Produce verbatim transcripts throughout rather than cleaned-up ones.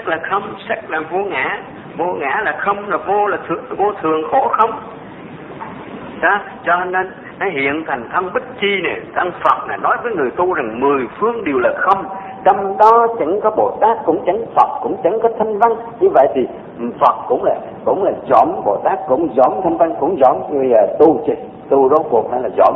sắc là không, sắc là vô ngã, vô ngã là không, là vô là thường, vô thường khổ không. Đó, cho nên nó hiện thành thân Bích Chi này, thân Phật này nói với người tu rằng mười phương đều là không, trong đó chẳng có Bồ Tát, cũng chẳng Phật, cũng chẳng có Thanh Văn. Như vậy thì Phật cũng là cũng là dõm, Bồ Tát cũng dõm, Thanh Văn cũng dõm, người tu chứ tu rốt cuộc hay là dõm.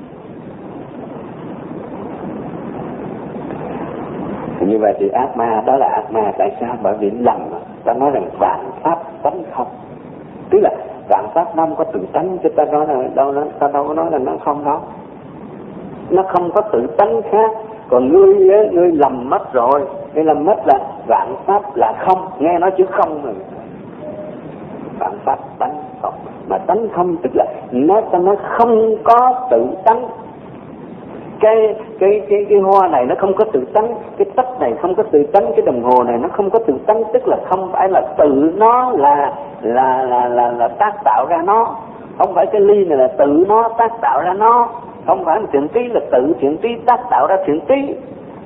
Như vậy thì ác ma đó là ác ma. Tại sao? Bởi vì lầm ta nói rằng vạn pháp tánh không, tức là vạn pháp nó không có tự tánh, chứ ta nói là đâu nó ta đâu có nói là nó không đâu, nó không có tự tánh khác. Còn ngươi ngươi lầm mất rồi, ngươi lầm mất là vạn pháp là không, nghe nói chứ không rồi. Vạn pháp tánh không, mà tánh không tức là nó ta nói không có tự tánh. Cái cái cái cái hoa này nó không có tự tánh, cái tách này không có tự tánh, cái đồng hồ này nó không có tự tánh, tức là không phải là tự nó là là là là, là tác tạo ra nó, không phải cái ly này là tự nó tác tạo ra nó, không phải thiện trí là tự thiện trí tác tạo ra thiện trí,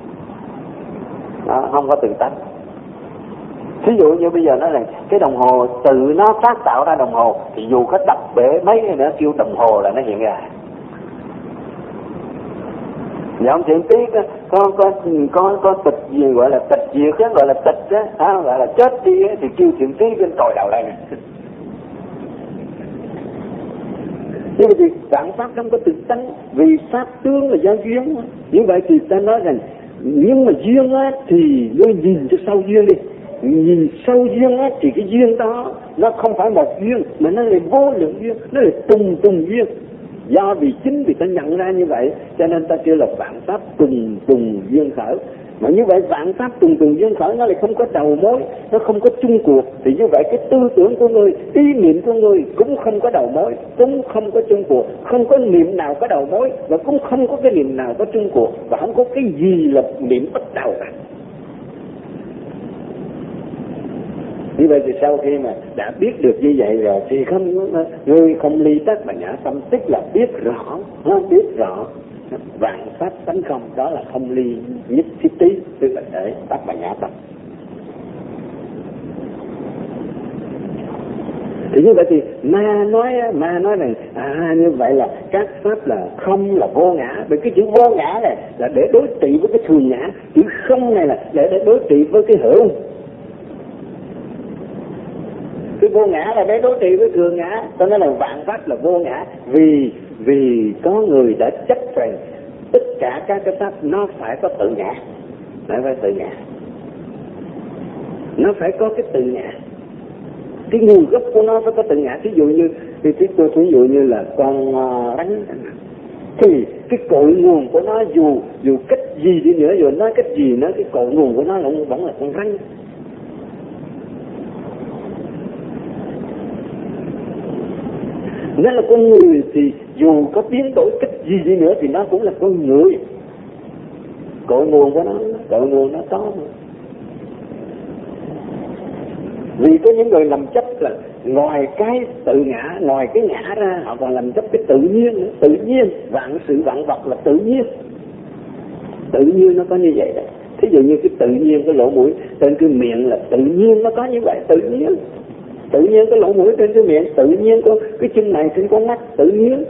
nó không có tự tánh. Ví dụ như bây giờ nói là cái đồng hồ tự nó tác tạo ra đồng hồ, thì dù có đập bể mấy cái nữa kêu đồng hồ là nó hiện ra. Dạ ông thiện trí có có có có, có tịch gì gọi là tịch diệt á, gọi là tịch á, à, gọi là chết đi á, thì kêu thiện trí trên trồi đầu đây. Nhưng mà thì vạn pháp không có tự tánh, vì pháp tướng là do duyên. Như vậy thì ta nói rằng nhưng mà duyên á thì ngươi nhìn cho sâu duyên đi, nhìn sâu duyên á thì cái duyên đó nó không phải một duyên mà nó là vô lượng duyên, nó là tùng tùng duyên. Do vì chính vì ta nhận ra như vậy cho nên ta kêu là vạn pháp tùng tùng duyên khởi. Mà như vậy vạn pháp tùng tùng duyên khởi nó lại không có đầu mối, nó không có chung cuộc, thì như vậy cái tư tưởng của người, ý niệm của người cũng không có đầu mối, cũng không có chung cuộc, không có niệm nào có đầu mối và cũng không có cái niệm nào có chung cuộc, và không có cái gì là niệm bắt đầu cả. Như vậy thì sau khi mà đã biết được như vậy rồi thì không, người không ly tác mà nhã tâm, tức là biết rõ, biết rõ vạn pháp tánh không, đó là không ly nhất thiết tí, tức là để tác mà nhã tâm. Thì như vậy thì ma nói ma nói rằng à như vậy là các pháp là không, là vô ngã. Bởi cái chữ vô ngã này là để đối trị với cái thường ngã, chữ không này là để để đối trị với cái hữu. Cái vô ngã là để đối trị với thường ngã, cho nên là vạn pháp là vô ngã. Vì vì có người đã chấp rằng tất cả các cái pháp nó phải có tự ngã, nó phải tự ngã, nó phải có cái tự ngã, cái nguồn gốc của nó phải có tự ngã. Ví dụ như thì tôi ví dụ như là con rắn, thì cái cội nguồn của nó dù dù cách gì đi nữa, dù nói cách gì nữa, cái cội nguồn của nó là vẫn là con rắn. Nó là con người thì dù có biến đổi cách gì đi nữa thì nó cũng là con người. Cội nguồn của nó, cội nguồn nó có. Vì có những người làm chấp là ngoài cái tự ngã, ngoài cái ngã ra, họ còn làm chấp cái tự nhiên nữa. Tự nhiên, vạn sự vạn vật là tự nhiên. Tự nhiên nó có như vậy đó. Thí dụ như cái tự nhiên, cái lỗ mũi trên cái miệng là tự nhiên nó có như vậy, tự nhiên. Tự nhiên cái lỗ mũi trên cái miệng, tự nhiên có cái chân này trên con mắt, tự nhiên.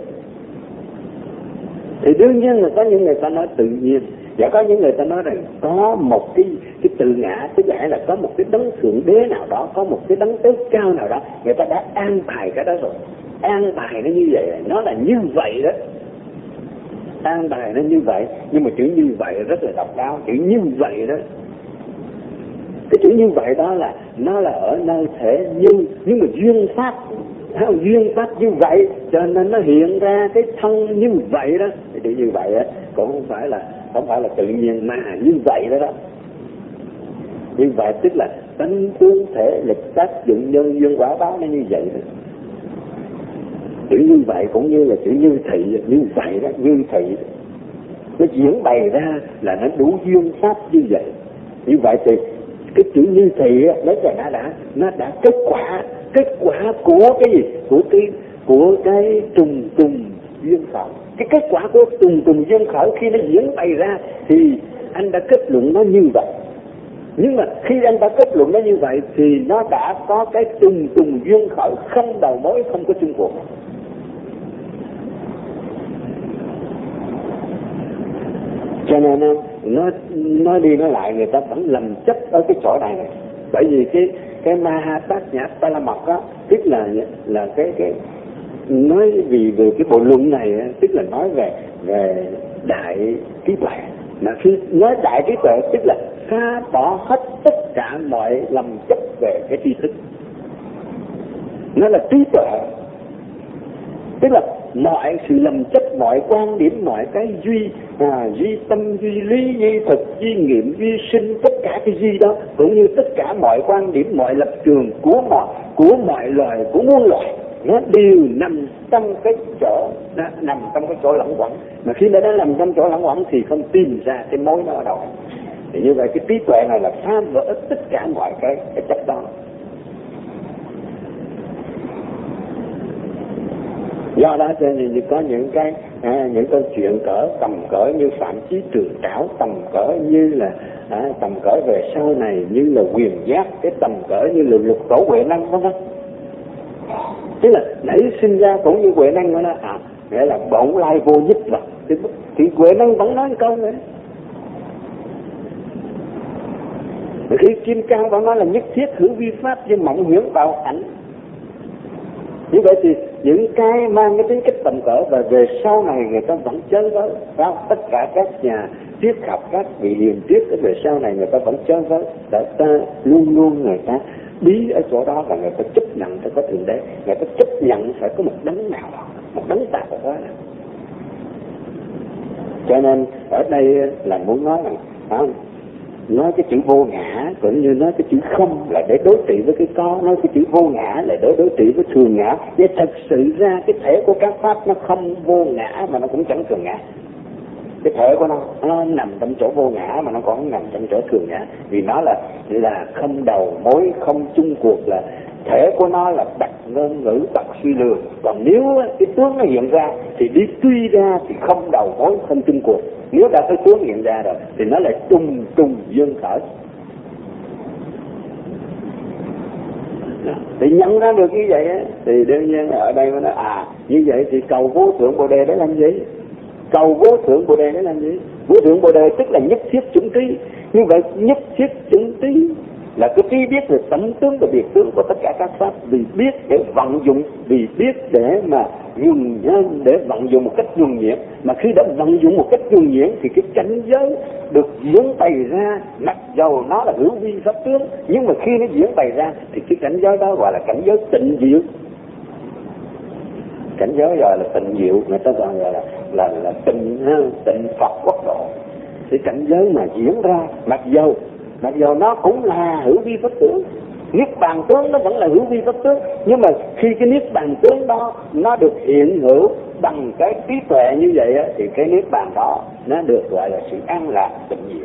Thì đương nhiên là có những người ta nói tự nhiên, và có những người ta nói rằng có một cái cái tự ngã, tức là có một cái đấng thượng đế nào đó, có một cái đấng tối cao nào đó, người ta đã an bài cái đó rồi. An bài nó như vậy, nó là như vậy đó. An bài nó như vậy, nhưng mà chữ như vậy rất là độc đáo, chữ như vậy đó. Cái chữ như vậy đó là nó là ở nơi thể như, nhưng mà duyên pháp, duyên pháp như vậy cho nên nó hiện ra cái thân như vậy đó. Thì như vậy á cũng không phải là không phải là tự nhiên mà như vậy đó đó. Như vậy tức là tánh tướng thể lực tác dụng nhân duyên quả báo nó như vậy đó. Chữ như vậy cũng như là chữ như thị, như vậy đó, như thị đó. Nó diễn bày ra là nó đủ duyên pháp như vậy. Như vậy thì cái chữ như thị á, nó đã đã nó đã kết quả kết quả của cái gì, của cái của cái trùng trùng duyên khởi. Cái kết quả của trùng trùng duyên khởi khi nó diễn bày ra thì anh đã kết luận nó như vậy. Nhưng mà khi anh ta kết luận nó như vậy thì nó đã có cái trùng trùng duyên khởi, không đầu mối, không có chung cuộc. Cho nên nó nói đi nói lại người ta vẫn lầm chấp ở cái chỗ này này. Bởi vì cái cái Mahatmya-Palamak á, tức là là cái cái nói vì về cái bộ luận này á, tức là nói về về đại trí tuệ. Mà khi nói đại trí tuệ tức là phá bỏ hết tất cả mọi lầm chấp về cái tri thức. Nó là trí tuệ, tức là mọi sự lầm chấp, mọi quan điểm, mọi cái duy à, duy tâm, duy lý, duy thực, duy nghiệm, duy sinh, tất cả cái gì đó, cũng như tất cả mọi quan điểm, mọi lập trường của mọi của mọi loài, của muôn loài, nó đều nằm trong cái chỗ, nó nằm trong cái chỗ lẫn quẩn. Mà khi nó đã nằm trong chỗ lẫn quẩn thì không tìm ra cái mối nó ở đâu. Thì như vậy cái trí tuệ này là phá vỡ tất cả mọi cái cái chấp đó. Do đó cho nên có những cái à, những câu chuyện cỡ tầm cỡ như Phạm Chí Trường Trảo, tầm cỡ như là à, tầm cỡ về sau này như là Quyền Giác, cái tầm cỡ như là Lục Tổ Huệ Năng đó, đó. Tức là nãy sinh ra cũng như Huệ Năng đó, à, nghĩa là bổn lai vô nhất vật. Thì, thì Huệ Năng vẫn nói câu này. Khi Kim Cang vẫn nói là nhất thiết hữu vi pháp với mộng huyễn vào ảnh. Như vậy thì những cái mang cái tính cách tầm cỡ và về sau này người ta vẫn chơi với, phải tất cả các nhà triết học, các vị hiền triết về sau này người ta vẫn chơi với, để ta luôn luôn người ta bí ở chỗ đó là người ta chấp nhận phải có thượng đế, người ta chấp nhận phải có một đấng nào đó, một đấng tạo hóa. Cho nên ở đây là muốn nói rằng à, nói cái chữ vô ngã cũng như nói cái chữ không là để đối trị với cái có, nói cái chữ vô ngã là để đối trị với thường ngã. Để thật sự ra cái thể của các pháp nó không vô ngã mà nó cũng chẳng thường ngã. Cái thể của nó nó nằm trong chỗ vô ngã mà nó còn nằm trong chỗ thường ngã, vì nó là là không đầu mối, không chung cuộc, là thể của nó là bạch ngôn ngữ, bạch suy lường. Còn nếu cái tướng nó hiện ra thì đi truy ra thì không đầu mối, không chung cuộc. Nếu đã cái tướng hiện ra rồi thì nó lại trùng trùng duyên khởi. Thì nhận ra được như vậy á, thì đương nhiên ở đây nó nói à như vậy thì cầu vô thượng Bồ Đề để làm gì? Cầu vô thượng Bồ Đề để làm gì? Vô thượng Bồ Đề tức là nhất thiết chủng trí. Như vậy nhất thiết chủng trí là cái trí biết về tánh tướng và biệt tướng của tất cả các pháp, vì biết để vận dụng, vì biết để mà dùng nhân, để vận dụng một cách nhuần nhuyễn. Mà khi đã vận dụng một cách nhuần nhuyễn thì cái cảnh giới được diễn bày ra, mặc dầu nó là hữu vi pháp tướng, nhưng mà khi nó diễn bày ra thì cái cảnh giới đó gọi là cảnh giới tịnh diệu. Cảnh giới gọi là tịnh diệu, người ta gọi là là là tịnh tịnh Phật quốc độ. Cái cảnh giới mà diễn ra, mặc dầu mặc dầu nó cũng là hữu vi pháp tướng, niết bàn tướng nó vẫn là hữu vi pháp tướng, nhưng mà khi cái niết bàn tướng đó nó được hiện hữu bằng cái trí tuệ như vậy á, thì cái niết bàn đó nó được gọi là sự an lạc tịnh diệu.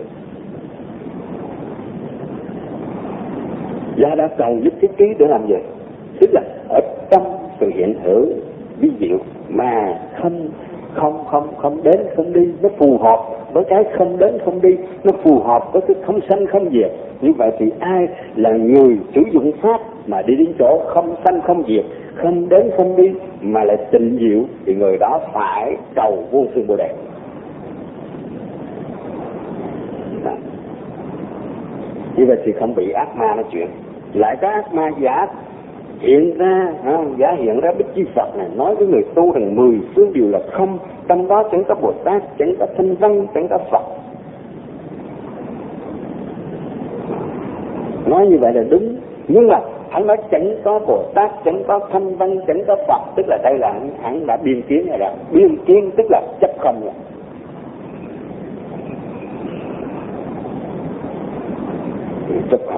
Do đó cầu giúp cái trí để làm gì? Tức là ở trong sự hiện hữu ví diệu mà không không không không đến không đi, nó phù hợp với cái không đến không đi, nó phù hợp với cái không sanh không diệt. Như vậy thì ai là người sử dụng pháp mà đi đến chỗ không sanh không diệt, không đến không đi mà lại tịnh diệu, thì người đó phải cầu vô thượng Bồ Đề. Như vậy thì không bị ác ma nói chuyện. Lại có ác ma giả hiện ra, không? Giả hiện ra Bích Chi Phật này nói với người tu rằng mười phương đều là không, trong đó chẳng có Bồ Tát, chẳng có Thanh Văn, chẳng có Phật. Nói như vậy là đúng, nhưng mà hắn nói chẳng có Bồ Tát, chẳng có Thanh Văn, chẳng có Phật, tức là đây là hắn, hắn đã biên kiến rồi đó. Biên kiến tức là chấp không rồi. Chấp không.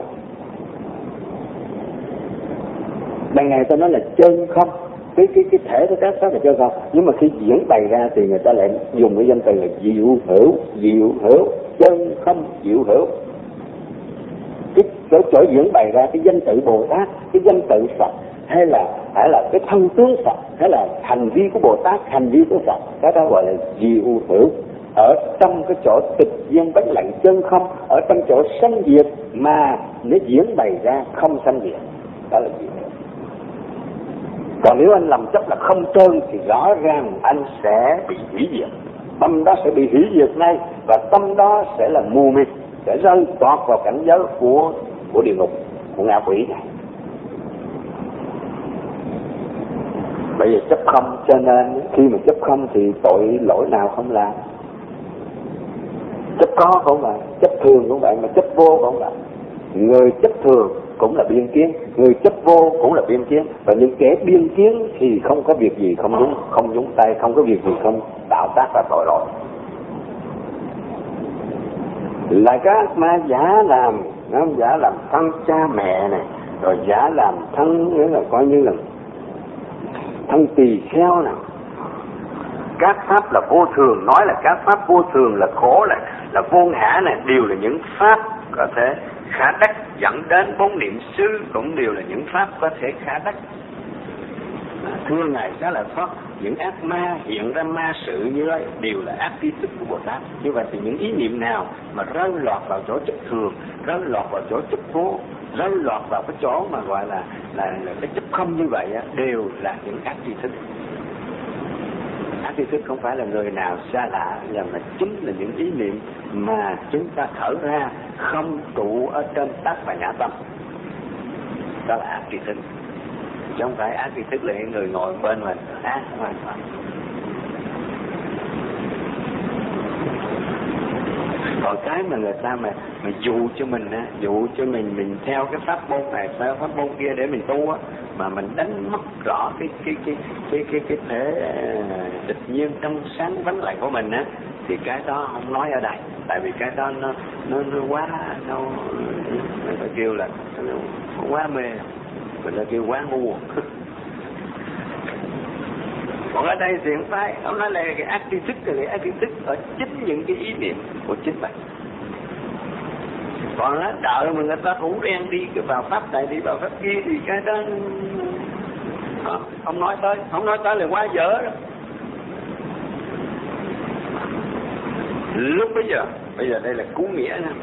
Đằng này ta nói là chân không, cái cái cái thể của các pháp là chân không, nhưng mà khi diễn bày ra thì người ta lại dùng cái danh từ là diệu hữu, diệu hữu, chân không diệu hữu. Cái chỗ chỗ diễn bày ra cái danh tự Bồ Tát, cái danh tự Phật, hay là hay là cái thân tướng Phật, hay là hành vi của Bồ Tát, hành vi của Phật, cái đó gọi là diệu hữu. ở trong cái chỗ tịch duyên bất lạnh chân không, ở trong chỗ sanh diệt mà nó diễn bày ra không sanh diệt, đó là gì? Còn nếu anh làm chấp là không trơn thì rõ ràng anh sẽ bị hủy diệt, tâm đó sẽ bị hủy diệt ngay, và tâm đó sẽ là mù mịt, sẽ rơi toạt vào cảnh giới của của địa ngục, của ngạ quỷ này. Bây giờ chấp không, cho nên khi mà chấp không thì tội lỗi nào không làm. Chấp có cũng vậy, chấp thường cũng vậy, mà chấp vô cũng vậy. Người chấp thường cũng là biên kiến, người chấp vô cũng là biên kiến, và những kẻ biên kiến thì không có việc gì không đúng, không nhúng tay, không có việc gì không tạo tác ra tội lỗi. Là các ma giả làm, nó giả làm thân cha mẹ này, rồi giả làm thân, nghĩa là coi như là thân tỳ kheo nào. Các pháp là vô thường, nói là các pháp vô thường là khổ, là là vô ngã này, đều là những pháp có thể khả đắc, dẫn đến bốn niệm xứ cũng đều là những pháp có thể khả đắc. Thưa ngài đó là pháp, những ác ma hiện ra ma sự như vậy đều là ác ý thức của Bồ Tát. Như vậy thì những ý niệm nào mà rơi lọt vào chỗ chấp thường, rơi lọt vào chỗ chấp vô, rơi lọt vào cái chỗ mà gọi là là, là cái chấp không như vậy á, đều là những ác ý thức. Ác ý thức không phải là người nào xa lạ, mà chính là những ý niệm mà chúng ta thở ra không trụ ở trên tác và nhã tâm. Đó là ác ý thức. Chứ không phải ác ý thức là những người ngồi bên mình ác hoàn toàn. Còn cái mà người ta mà mà dụ cho mình á, dụ cho mình mình theo cái pháp môn này, theo pháp môn kia để mình tu á, mà mình đánh mất rõ cái cái cái cái cái cái thể tự nhiên trong sáng vắng lặng của mình á, thì cái đó không nói ở đây, tại vì cái đó nó nó nó quá nó người ta kêu là nó quá mê, người ta kêu quá ngu. Còn ở đây thì không phải, ông nói là cái ác tri thức, cái ác tri thức ở chính những cái ý niệm của chính mình. Còn nó đợi mà người ta rủ đen đi vào pháp này đi vào pháp kia thì cái đó không nói tới, không nói tới là quá dở đó. Lúc bây giờ, bây giờ đây là cú nghĩa nha.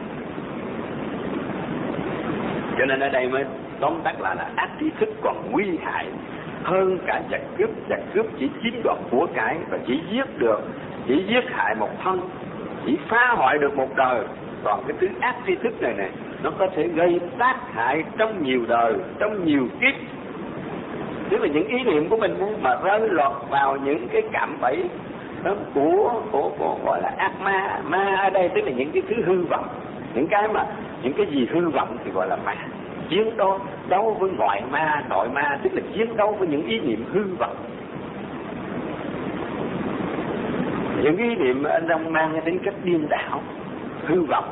Cho nên ở đây mới tóm tắt lại là ác tri thức còn nguy hại hơn cả giặc cướp. Giặc cướp chỉ chiếm đoạt của cải và chỉ giết được, chỉ giết hại một thân, chỉ phá hoại được một đời. Còn cái thứ ác tri thức này này, nó có thể gây tác hại trong nhiều đời, trong nhiều kiếp. Tức là những ý niệm của mình mà rơi lọt vào những cái cạm bẫy đó của, của, của gọi là ác ma. Ma ở đây tức là những cái thứ hư vọng, những cái mà những cái gì hư vọng thì gọi là ma. Chiến đấu đấu với ngoại ma, nội ma tức là chiến đấu với những ý niệm hư vọng. Những ý niệm ở trong mang cái tính cách điên đảo, hư vọng.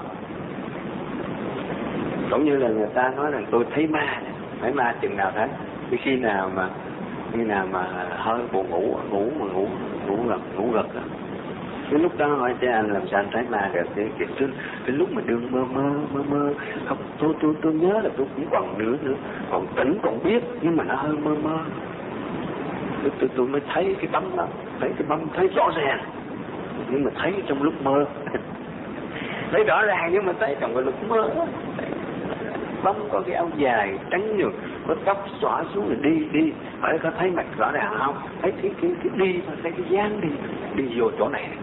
Cũng như là người ta nói là tôi thấy ma, thấy ma chừng nào thấy, cái khi nào mà khi nào mà hơi buồn ngủ, ngủ mà ngủ ngủ gật ngủ gật đó. Cái lúc đó hỏi cho anh làm sao anh thấy ma được, cái cái, cái, cái lúc mà đương mơ mơ mơ mơ không, tôi tôi tôi nhớ là tôi cũng còn nữa nữa, còn tỉnh còn biết nhưng mà nó hơi mơ mơ. Tôi tôi, tôi mới thấy cái bóng đó, thấy cái bóng thấy rõ ràng, nhưng mà thấy trong lúc mơ. Thấy rõ ràng nhưng mà thấy trong cái lúc mơ bóng có cái áo dài trắng nhược, có tóc xõa xuống rồi đi đi, hỏi có thấy mặt rõ ràng không? Thấy cái cái cái đi mà thấy cái dáng đi đi vô chỗ này.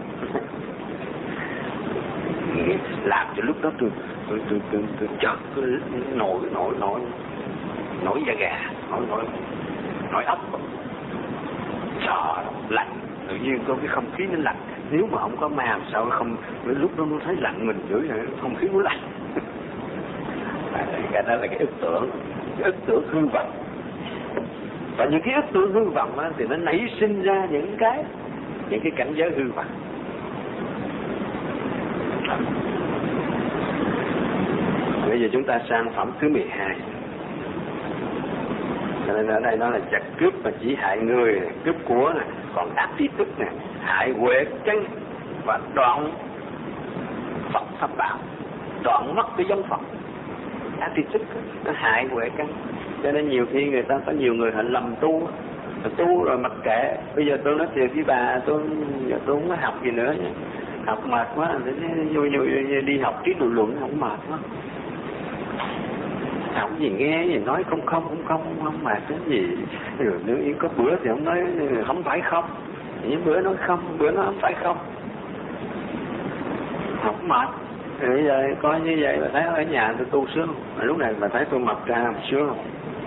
Làm cho lúc đó tôi tôi tôi tôi, tôi chợt tôi nổi nổi nổi nổi da gà, nổi nổi nổi ốc, sợ lạnh, tự nhiên có cái không khí nó lạnh. Nếu mà không có ma sao không, lúc đó nó thấy lạnh mình dữ vậy, không khí nó lạnh. Cái đó là cái ức tưởng, cái ức tưởng hư vọng. Và những cái ức tưởng hư vọng á, thì nó nảy sinh ra những cái những cái cảnh giới hư vọng. Bây giờ chúng ta sang phẩm thứ mười hai. Cho nên ở đây nó là giặc cướp mà chỉ hại người, cướp của này, còn ác ý thức này, hại huệ chân và đoạn Phật pháp bảo, đoạn mất cái giống Phật. Ác ý thức nó hại huệ căn. Cho nên nhiều khi người ta có nhiều người họ lầm tu, tu rồi mặc kệ. Bây giờ tôi nói thiệt với bà, tôi giờ tôi không có học gì nữa nhé. Học mệt quá, vô, vô, vô đi học trí luận luận không mệt quá. Học gì nghe gì nói không không không không không mệt cái gì. Rồi nếu có bữa thì ông nói không phải không, những bữa nói không, bữa nói không phải không. Học mệt. Rồi bây giờ coi như vậy mà thấy ở nhà tôi tu sướng, mà lúc này mà thấy tôi mập ra sướng không?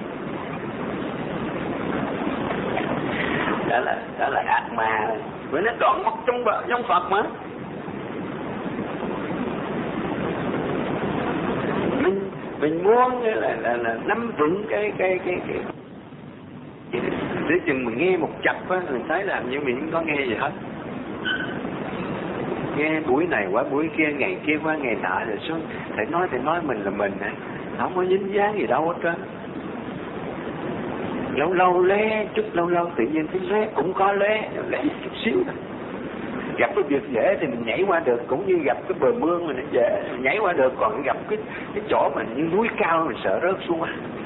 Đó là đó là ác ma, bởi nó đoạn mất trong trong Phật mà. Mình mình muốn là là, là nắm vững cái cái cái cái để chừng mình nghe một chập á, mình thấy làm như mình không có nghe gì hết. Nghe buổi này qua buổi kia, ngày kia qua ngày nọ rồi xuống, thầy nói thầy nói mình là mình hả? Không có dính dáng gì đâu hết trơn. Lâu lâu lé chút, lâu lâu tự nhiên thấy lé cũng có lé, lé chút xíu thôi. Gặp cái việc dễ thì mình nhảy qua được, cũng như gặp cái bờ mương mình dễ nhảy qua được, còn gặp cái cái chỗ mình như núi cao mình sợ rớt xuống.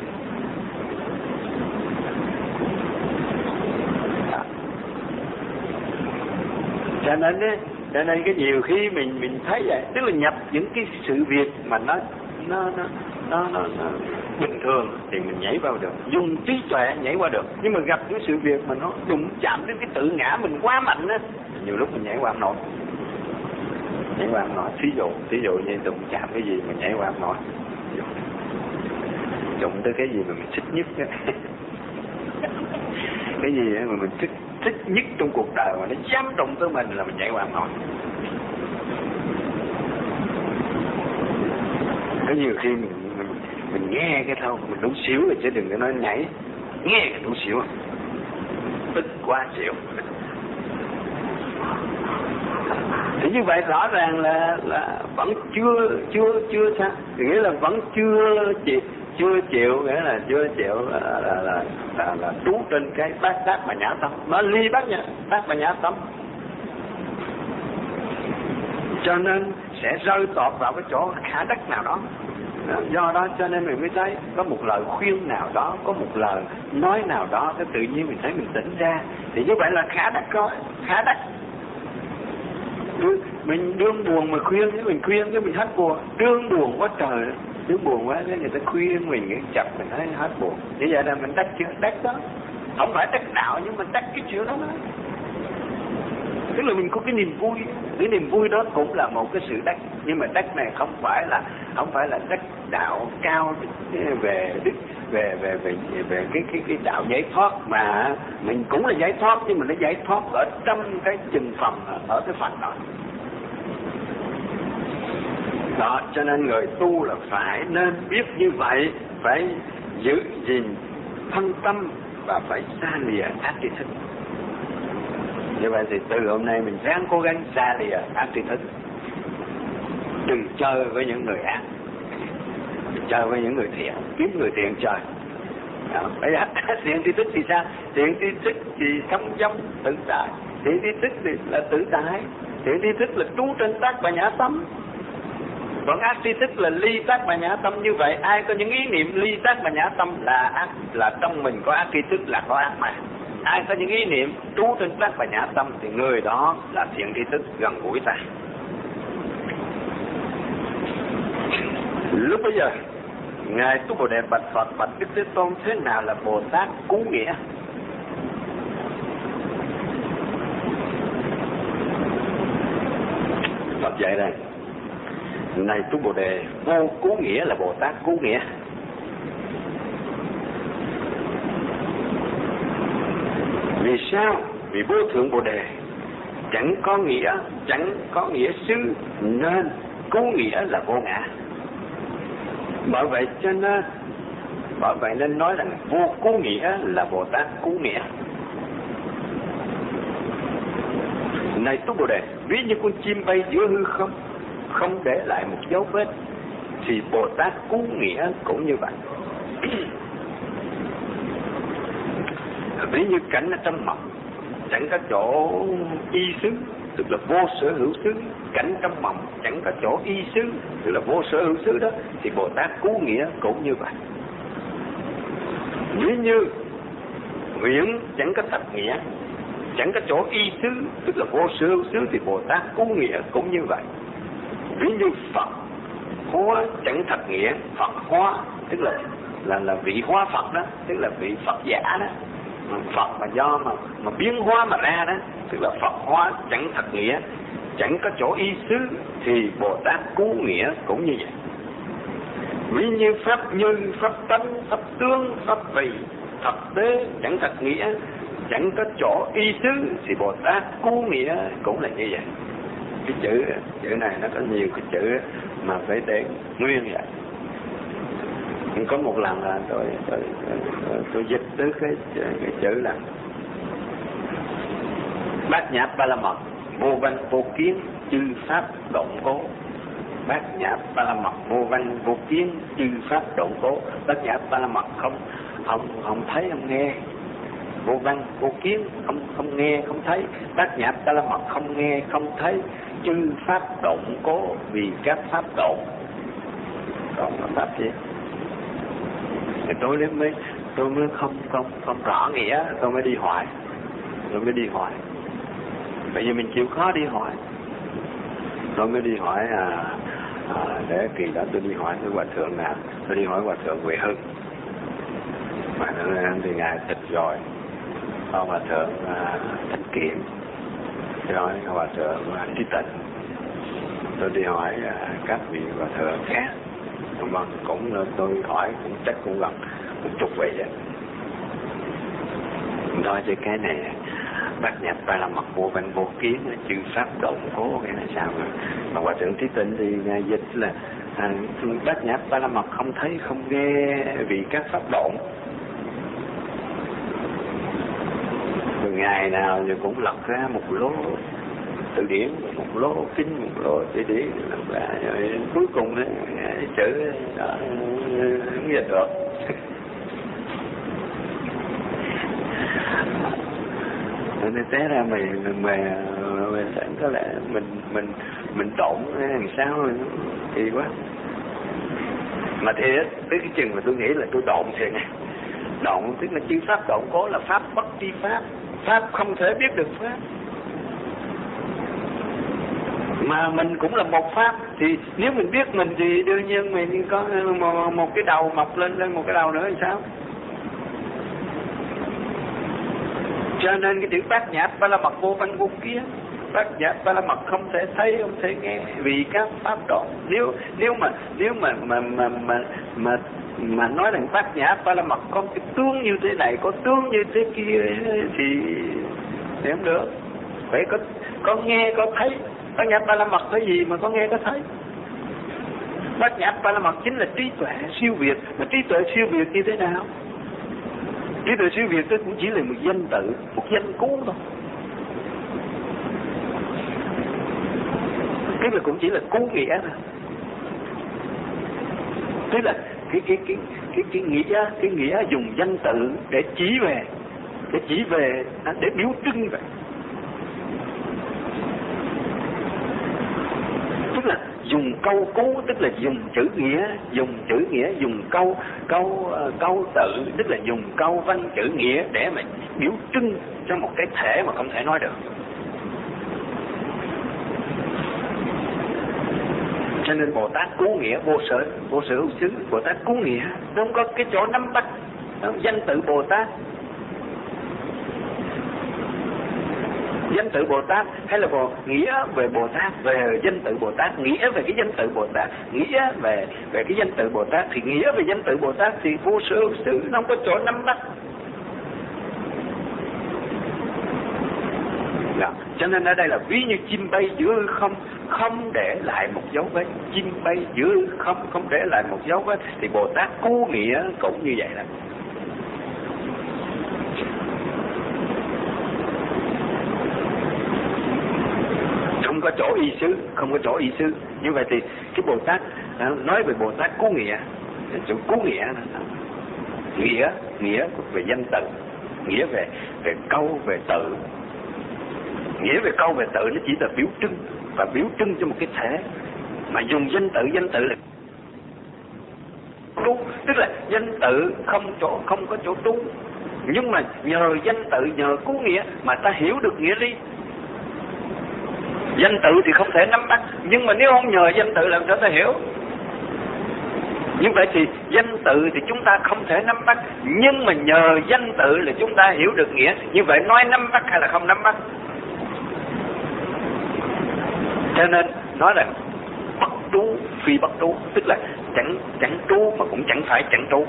Cho nên á, cho nên cái nhiều khi mình mình thấy vậy, tức là nhập những cái sự việc mà nó nó nó nó, nó, nó bình thường thì mình nhảy vào được, dùng trí tuệ nhảy qua được. Nhưng mà gặp những sự việc mà nó đụng chạm đến cái tự ngã mình quá mạnh á, nhiều lúc mình nhảy qua không nổi. Nhảy qua không nổi. Thí dụ, thí dụ như đụng chạm cái gì mình nhảy qua không nổi. Đụng tới cái gì mà mình thích nhất á. Cái gì mà mình thích thích nhất trong cuộc đời mà nó dám đụng tới mình là mình nhảy qua không nổi. Có nhiều khi mình mình, mình nghe cái thôi mình đúng xíu rồi chứ đừng có nói nhảy. Nghe cái đúng xíu, tức quá xíu. Thì như vậy rõ ràng là là vẫn chưa chưa chưa sao, nghĩa là vẫn chưa chịu chưa chịu nghĩa là chưa chịu là là là, là, là trú trên cái bát tác mà nhã tâm, nó ly bát nhã tác mà nhã tâm, cho nên sẽ rơi tọt vào cái chỗ khả đắc nào đó. Do đó cho nên mình mới thấy có một lời khuyên nào đó, có một lời nói nào đó, cái tự nhiên mình thấy mình tỉnh ra, thì như vậy là khả đắc rồi, khả đắc. Mình đương buồn mà khuyên, cái mình khuyên cái mình hết buồn, đương buồn quá trời, đương buồn quá cái người ta khuyên mình cái chập mình thấy hết buồn. Như vậy là mình đắc chưa? Đắc đó, không phải đắc đạo nhưng mình đắc cái chuyện đó đó. Tức là mình có cái niềm vui, cái niềm vui đó cũng là một cái sự đắc, nhưng mà đắc này không phải là không phải là đắc đạo cao về đức về về về về cái cái cái đạo giải thoát, mà mình cũng là giải thoát nhưng mà nó giải thoát ở trong cái chừng phần ở cái phần đó. Đó, cho nên người tu là phải nên biết như vậy, phải giữ gìn thân tâm và phải xa lìa ác tri thức. Như vậy thì từ hôm nay mình ráng cố gắng xa lìa ác tri thức, đừng chơi với những người ác, đừng chơi với những người thiện, kiếm người thiện chơi. Bây giờ thiện tri thức thì sao? Thiện tri thức thì sống giống tự tại, thiện tri thức thì là tự tại, thiện tri thức là trú trên tác và nhã tâm. Còn ác tri thức là ly tác và nhã tâm. Như vậy ai có những ý niệm ly tác và nhã tâm là ác, là trong mình có ác tri thức, là có ác mà. Ai có những ý niệm trú trên tác và nhã tâm thì người đó là thiện tri thức gần gũi ta. Lúc bây giờ ngài Tu Bồ Đề bạch Phật, bạch Đức Thế Tôn, thế nào là Bồ Tát cứu nghĩa? Phật dạy đây: này Tu Bồ Đề, vô cứu nghĩa là Bồ Tát cứu nghĩa. Vì sao? Vì vô thượng Bồ Đề chẳng có nghĩa, chẳng có nghĩa xứ, nên cứu nghĩa là vô ngã. Bởi vậy cho nên bởi vậy nên nói rằng vô cứu nghĩa là Bồ Tát cứu nghĩa. Này Tu Bồ Đề, ví như con chim bay giữa hư không, không để lại một dấu vết, thì Bồ Tát cứu nghĩa cũng như vậy. Ví như cảnh ở trong mộng, chẳng có chỗ y xứ, tức là vô sở hữu xứ. Cảnh trong mộng chẳng có chỗ y xứ, tức là vô sở hữu xứ đó, thì Bồ Tát cứu nghĩa cũng như vậy. Ví như huyễn chẳng có tập nghĩa, chẳng có chỗ y xứ, tức là vô sự hữu xứ, thì Bồ Tát cứu nghĩa cũng như vậy. Ví như Phật hóa chẳng thật nghĩa, Phật hóa tức là là là vị hóa Phật đó, tức là vị Phật giả đó, Phật mà do mà mà biến hóa mà ra đó, tức là Phật hóa chẳng thật nghĩa, chẳng có chỗ y xứ, thì Bồ Tát cứu nghĩa cũng như vậy. Ví như pháp như, pháp tánh, pháp tướng, pháp vị, thật tế chẳng thật nghĩa, chẳng có chỗ y xứ, thì Bồ Tát cứu nghĩa cũng là như vậy. Cái chữ chữ này nó có nhiều cái chữ mà phải để nguyên vậy. Có một lần là tôi tôi, tôi, tôi dịch tới cái, cái chữ là Bát Nhã Ba La Mật vô văn vô kiến, chư pháp động cố. Bát Nhã Ba La Mật vô văn vô kiến, chư pháp động cố. Bát Nhã Ba La Mật không không không thấy không nghe, vô văn vô kiến, không không nghe không thấy. Bát Nhã Ba La Mật không nghe không thấy, chư pháp động cố, vì các pháp động. Còn là pháp gì? Thì tôi mới tôi mới không không không rõ nghĩa, tôi mới đi hỏi, tôi mới đi hỏi. Bởi vì mình chịu khó đi hỏi, tôi mới đi hỏi à, à, để kỳ đó tôi đi hỏi cái hòa thượng nào, tôi đi hỏi hòa thượng Huệ Hưng, mà thì ngài thịt rồi, còn hòa thượng à, Thanh Kiệm, tôi hỏi hòa thượng à, Trí Tịnh, tôi đi hỏi à, các vị hòa thượng khác. Vâng, cũng tôi hỏi cũng chắc cũng gần một chục vậy vậy. Nói cho cái này Bát Nhã Ba La Mật vô văn vô kiến, chư pháp động cố, cái này sao mà mà hòa thượng Trí Tịnh thì ngài dịch là à, Bát Nhã Ba La Mật không thấy không nghe, vì các pháp động. Rồi ngày nào thì cũng lật ra một lô từ điển, một lô kinh, một lô từ điển, rồi cuối cùng đấy chữ đó không dịch được. Nên té ra mình mình mình sẵn có lẽ mình mình mình độn làm sao kỳ quá. Mà thì tới cái chừng mà tôi nghĩ là tôi độn thì này, độn tức là chư pháp độn cố, là pháp bất tri pháp, pháp không thể biết được pháp. Mà mình cũng là một pháp, thì nếu mình biết mình thì đương nhiên mình có một, một cái đầu mọc lên lên một cái đầu nữa thì sao? Cho nên cái chữ Bát Nhã Ba La Mật vô văn vô kiến, Bát Nhã Ba La Mật không thể thấy không thể nghe, vì các pháp động. Nếu nếu mà nếu mà mà mà mà mà, mà nói rằng Bát Nhã Ba La Mật có cái tướng như thế này, có tướng như thế kia thì thì không được. Phải có có nghe có thấy. Bát Nhã Ba La Mật cái gì mà có nghe có thấy? Bát Nhã Ba La Mật chính là trí tuệ siêu việt. Mà trí tuệ siêu việt như thế nào? Trí tuệ siêu việt đó cũng chỉ là một danh tự, một danh cú thôi. Tức là cũng chỉ là cú nghĩa thôi. Tức là cái cái cái cái cái nghĩa cái nghĩa dùng danh tự để chỉ về, để chỉ về để biểu trưng vậy. Tức là dùng câu cú, tức là dùng chữ nghĩa, dùng chữ nghĩa, dùng câu câu câu tự, tức là dùng câu văn chữ nghĩa để mà biểu trưng cho một cái thể mà không thể nói được. Cho nên Bồ Tát cứu nghĩa vô sở vô sở hữu xứ, Bồ Tát cứu nghĩa nó không có cái chỗ nắm bắt. Danh tự Bồ Tát, danh tự Bồ Tát hay là bồ, nghĩa về Bồ Tát, về danh tự Bồ Tát, nghĩa về cái danh tự Bồ Tát, nghĩa về về cái danh tự Bồ Tát, thì nghĩa về danh tự Bồ Tát thì vô sở hữu xứ, nó không có chỗ nắm bắt. Đó. Cho nên ở đây là ví như chim bay giữa hư không, không để lại một dấu vết. Chim bay giữa hư không, không để lại một dấu vết, thì Bồ Tát cứu nghĩa cũng như vậy đó. Không có chỗ y xứ, không có chỗ y xứ. Như vậy thì cái Bồ Tát nói về Bồ Tát cứu nghĩa, chỗ cứu nghĩa là nghĩa, nghĩa về danh tự, nghĩa về về câu về tự. Nghĩa về câu về tự nó chỉ là biểu trưng, và biểu trưng cho một cái thể. Mà dùng danh tự, danh tự là trú, tức là danh tự không chỗ không có chỗ trú. Nhưng mà nhờ danh tự, nhờ cứu nghĩa mà ta hiểu được nghĩa lý. Danh tự thì không thể nắm bắt, nhưng mà nếu không nhờ danh tự làm sao ta hiểu? Như vậy thì danh tự thì chúng ta không thể nắm bắt, nhưng mà nhờ danh tự là chúng ta hiểu được nghĩa. Như vậy nói nắm bắt hay là không nắm bắt? Cho nên nói là bất trú phi bất trú, tức là chẳng chẳng trú mà cũng chẳng phải chẳng trú.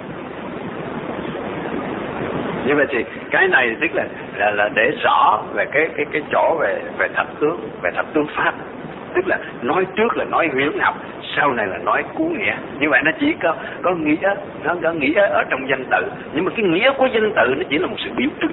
Như vậy thì cái này tức là là, là để rõ về cái cái cái chỗ về về thập tướng, về thập tướng pháp. Tức là nói trước là nói huyễn học, sau này là nói cứu nghĩa. Như vậy nó chỉ có có nghĩa, nó có nghĩa ở trong danh tự, nhưng mà cái nghĩa của danh tự nó chỉ là một sự biểu trưng.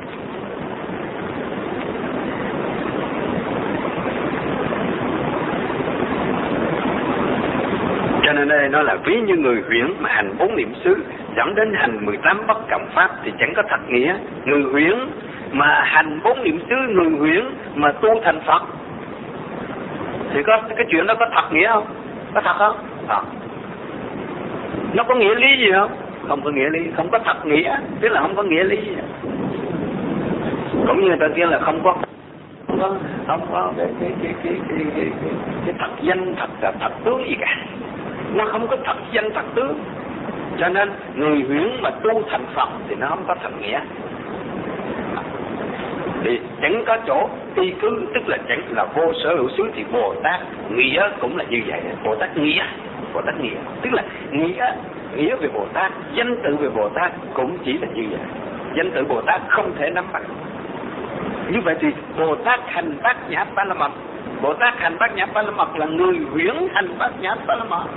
Cho nên đây nó là ví như người huyễn mà hành bốn niệm xứ dẫn đến hành mười tám bất cộng pháp thì chẳng có thật nghĩa. Người huyễn mà hành bốn niệm xứ, người huyễn mà tu thành Phật thì có cái chuyện đó có thật nghĩa không? Có thật không? Thật. Nó có nghĩa lý gì không? Không có nghĩa lý, không có thật nghĩa, tức là không có nghĩa lý gì. Cũng như ta kia là không có không có không có cái cái cái cái cái, cái, cái, cái thật danh, thật thật tướng gì cả. Nó không có thật danh thật tướng. Cho nên người huyễn mà tu thành Phật thì nó không có thật nghĩa. Thì chẳng có chỗ y cứ, tức là chẳng là vô sở hữu xứ. Thì Bồ Tát nghĩa cũng là như vậy. Bồ Tát nghĩa, Bồ Tát nghĩa tức là nghĩa, nghĩa về Bồ Tát, danh tự về Bồ Tát cũng chỉ là như vậy. Danh tự Bồ Tát không thể nắm bắt. Như vậy thì Bồ Tát hành bát nhã ba la mật, Bồ Tát hành bát nhã ba la mật là người huyễn hành bát nhã ba la mật.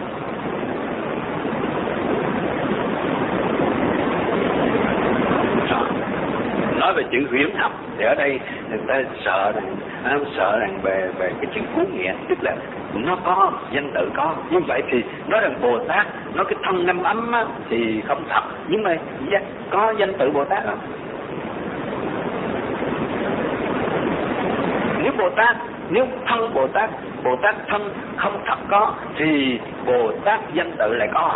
Nói về chữ huyễn học thì ở đây người ta sợ rằng sợ rằng về về cái chữ cứu nghĩa, tức là nó có danh tự có. Như vậy thì nói rằng Bồ Tát nó cái thân năm ấm á, thì không thật, nhưng mà có danh tự Bồ Tát không? Nếu Bồ Tát, nếu thân Bồ Tát, Bồ Tát thân không thật có thì Bồ Tát danh tự lại có.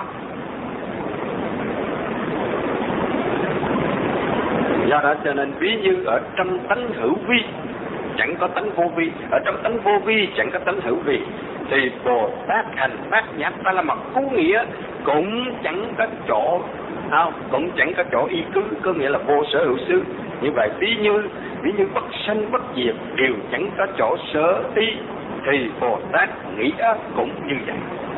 Do đó cho nên ví như ở trong tánh hữu vi chẳng có tánh vô vi, ở trong tánh vô vi chẳng có tánh hữu vi, thì Bồ Tát hành bát nhã ba la mật cứu nghĩa cũng chẳng có chỗ, không, cũng chẳng có chỗ y cứ, có nghĩa là vô sở hữu xứ. Như vậy ví như ví như bất sanh bất diệt đều chẳng có chỗ sở y, thì Bồ Tát nghĩa cũng như vậy.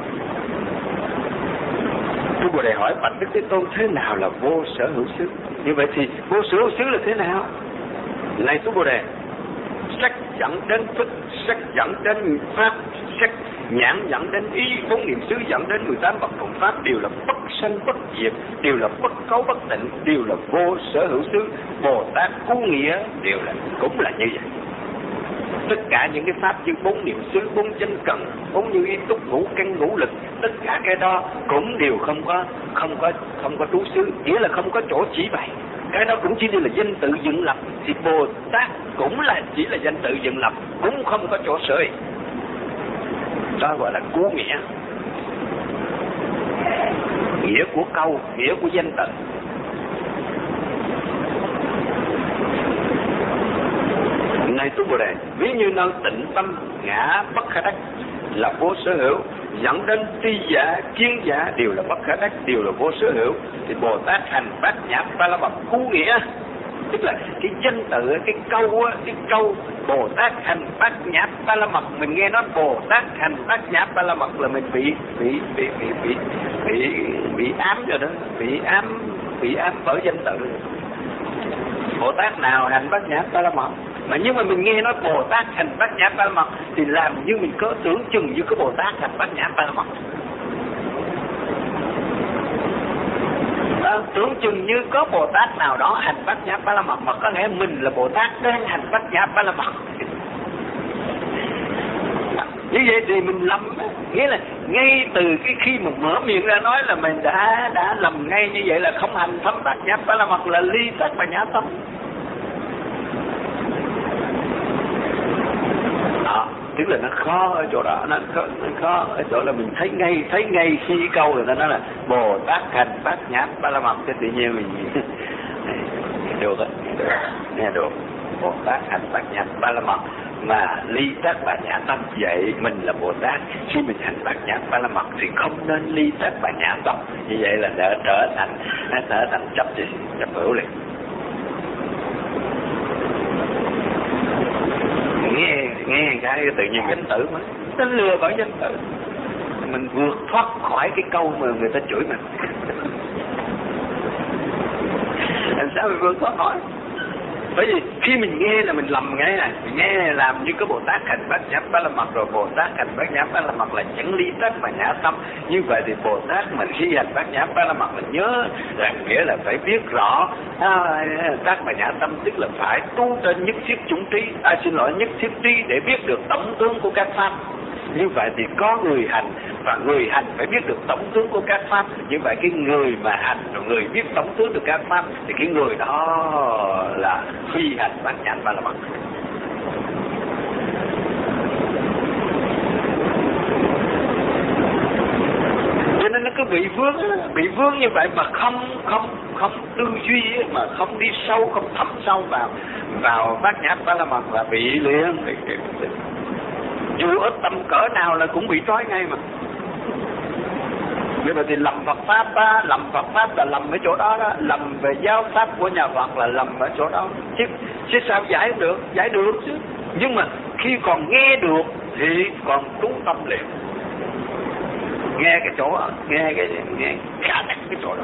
Đức Bồ Đề hỏi bạch Đức Thế Tôn, thế nào là vô sở hữu xứ? Như vậy thì vô sở hữu xứ là thế nào? Này Đức Bồ Đề, sắc dẫn đến thức, sắc dẫn đến pháp, sắc nhãn dẫn đến ý, bốn niệm xứ dẫn đến mười tám bất cộng pháp đều là bất sanh bất diệt, đều là bất cấu bất tịnh, đều là vô sở hữu xứ. Bồ Tát cứu nghĩa đều là cũng là như vậy. Tất cả những cái pháp như bốn niệm xứ, bốn chánh cần, bốn như ý túc, ngũ căn, ngũ lực, tất cả cái đó cũng đều không có không có không có trú xứ, nghĩa là không có chỗ chỉ bày. Cái đó cũng chỉ là danh tự dựng lập, thì Bồ Tát cũng là chỉ là danh tự dựng lập, cũng không có chỗ sợi. Đó gọi là cứu nghĩa, nghĩa của câu, nghĩa của danh tự. Này Tú Bồ Đề, ví như nơi tịnh tâm ngã bất khả đắc là vô sở hữu, dẫn đến tri giả, kiến giả đều là bất khả đắc, đều là vô sở hữu, thì Bồ Tát hành bát nhã ba la mật cứu nghĩa, tức là cái danh tự, cái câu á, cái câu Bồ Tát hành bát nhã ba la mật, mình nghe nói Bồ Tát hành bát nhã ba la mật là mình bị bị bị bị bị bị, bị ám rồi đó, bị ám bị ám bởi danh tự. Bồ Tát nào hành bát nhã ba la mật? Mà nhưng mà mình nghe nói Bồ Tát hành bát nhã ba la mật thì làm như mình có tưởng chừng như có Bồ Tát hành bát nhã ba la mật. À, tưởng chừng như có Bồ Tát nào đó hành bát nhã ba la mật, mà có lẽ mình là Bồ Tát đang hành bát nhã ba la mật. Như vậy thì mình lầm, nghĩa là ngay từ cái khi mà mở miệng ra nói là mình đã đã lầm ngay như vậy, là không hành pháp bát nhã ba la mật, là ly tác bát nhã tâm. Tức là nó khó ở chỗ đó, nó khó, nó khó ở chỗ là mình thấy ngay, thấy ngay khi câu người ta nói là Bồ Tát hành bát nhã ba la mật, cái tự nhiên mình được á, nghe được. Bồ Tát hành bát nhã ba la mật mà ly tác bát nhã tâm, vậy mình là Bồ Tát khi mình hành bát nhã ba la mật thì không nên ly tác bát nhã tâm. Như vậy là đã trở thành đã trở thành chấp gì chấp hữu liền. nghe nghe cái tự nhiên danh tử mà nó lừa bởi danh tử, mình vượt thoát khỏi cái câu mà người ta chửi mình. Làm sao mình vượt thoát khỏi? Bởi vì khi mình nghe là mình lầm ngay này, mình nghe là làm như cái Bồ Tát hành bát nhã ba la mật, rồi Bồ Tát hành bát nhã ba la mật là chẳng ly tác bát nhã tâm. Như vậy thì Bồ Tát mình khi hành bát nhã ba la mật là nhớ rằng nghĩa là phải biết rõ à, tác bát nhã tâm, tức là phải tu trên nhất thiết chủng trí, à, xin lỗi nhất thiết trí để biết được tổng tướng của các pháp. Như vậy thì có người hành và người hành phải biết được tổng tướng của các pháp. Như vậy cái người mà hành rồi người biết tổng tướng được các pháp thì cái người đó là phi hành bát nhã ba la mật. Cho nên nó cứ bị vướng, bị vướng như vậy mà không không không tư duy, mà không đi sâu, không thấm sâu vào vào bát nhã ba la mật là bị liền. Dù ở tầm cỡ nào là cũng bị trói ngay mà. Nhưng mà thì lầm Phật Pháp á, lầm Phật Pháp là lầm ở chỗ đó đó, lầm về giáo pháp của nhà Phật là lầm ở chỗ đó. Chứ, chứ sao giải được, giải được chứ. Nhưng mà khi còn nghe được thì còn trú tâm liền. Nghe cái chỗ đó, nghe cái nghe khả năng cái chỗ đó.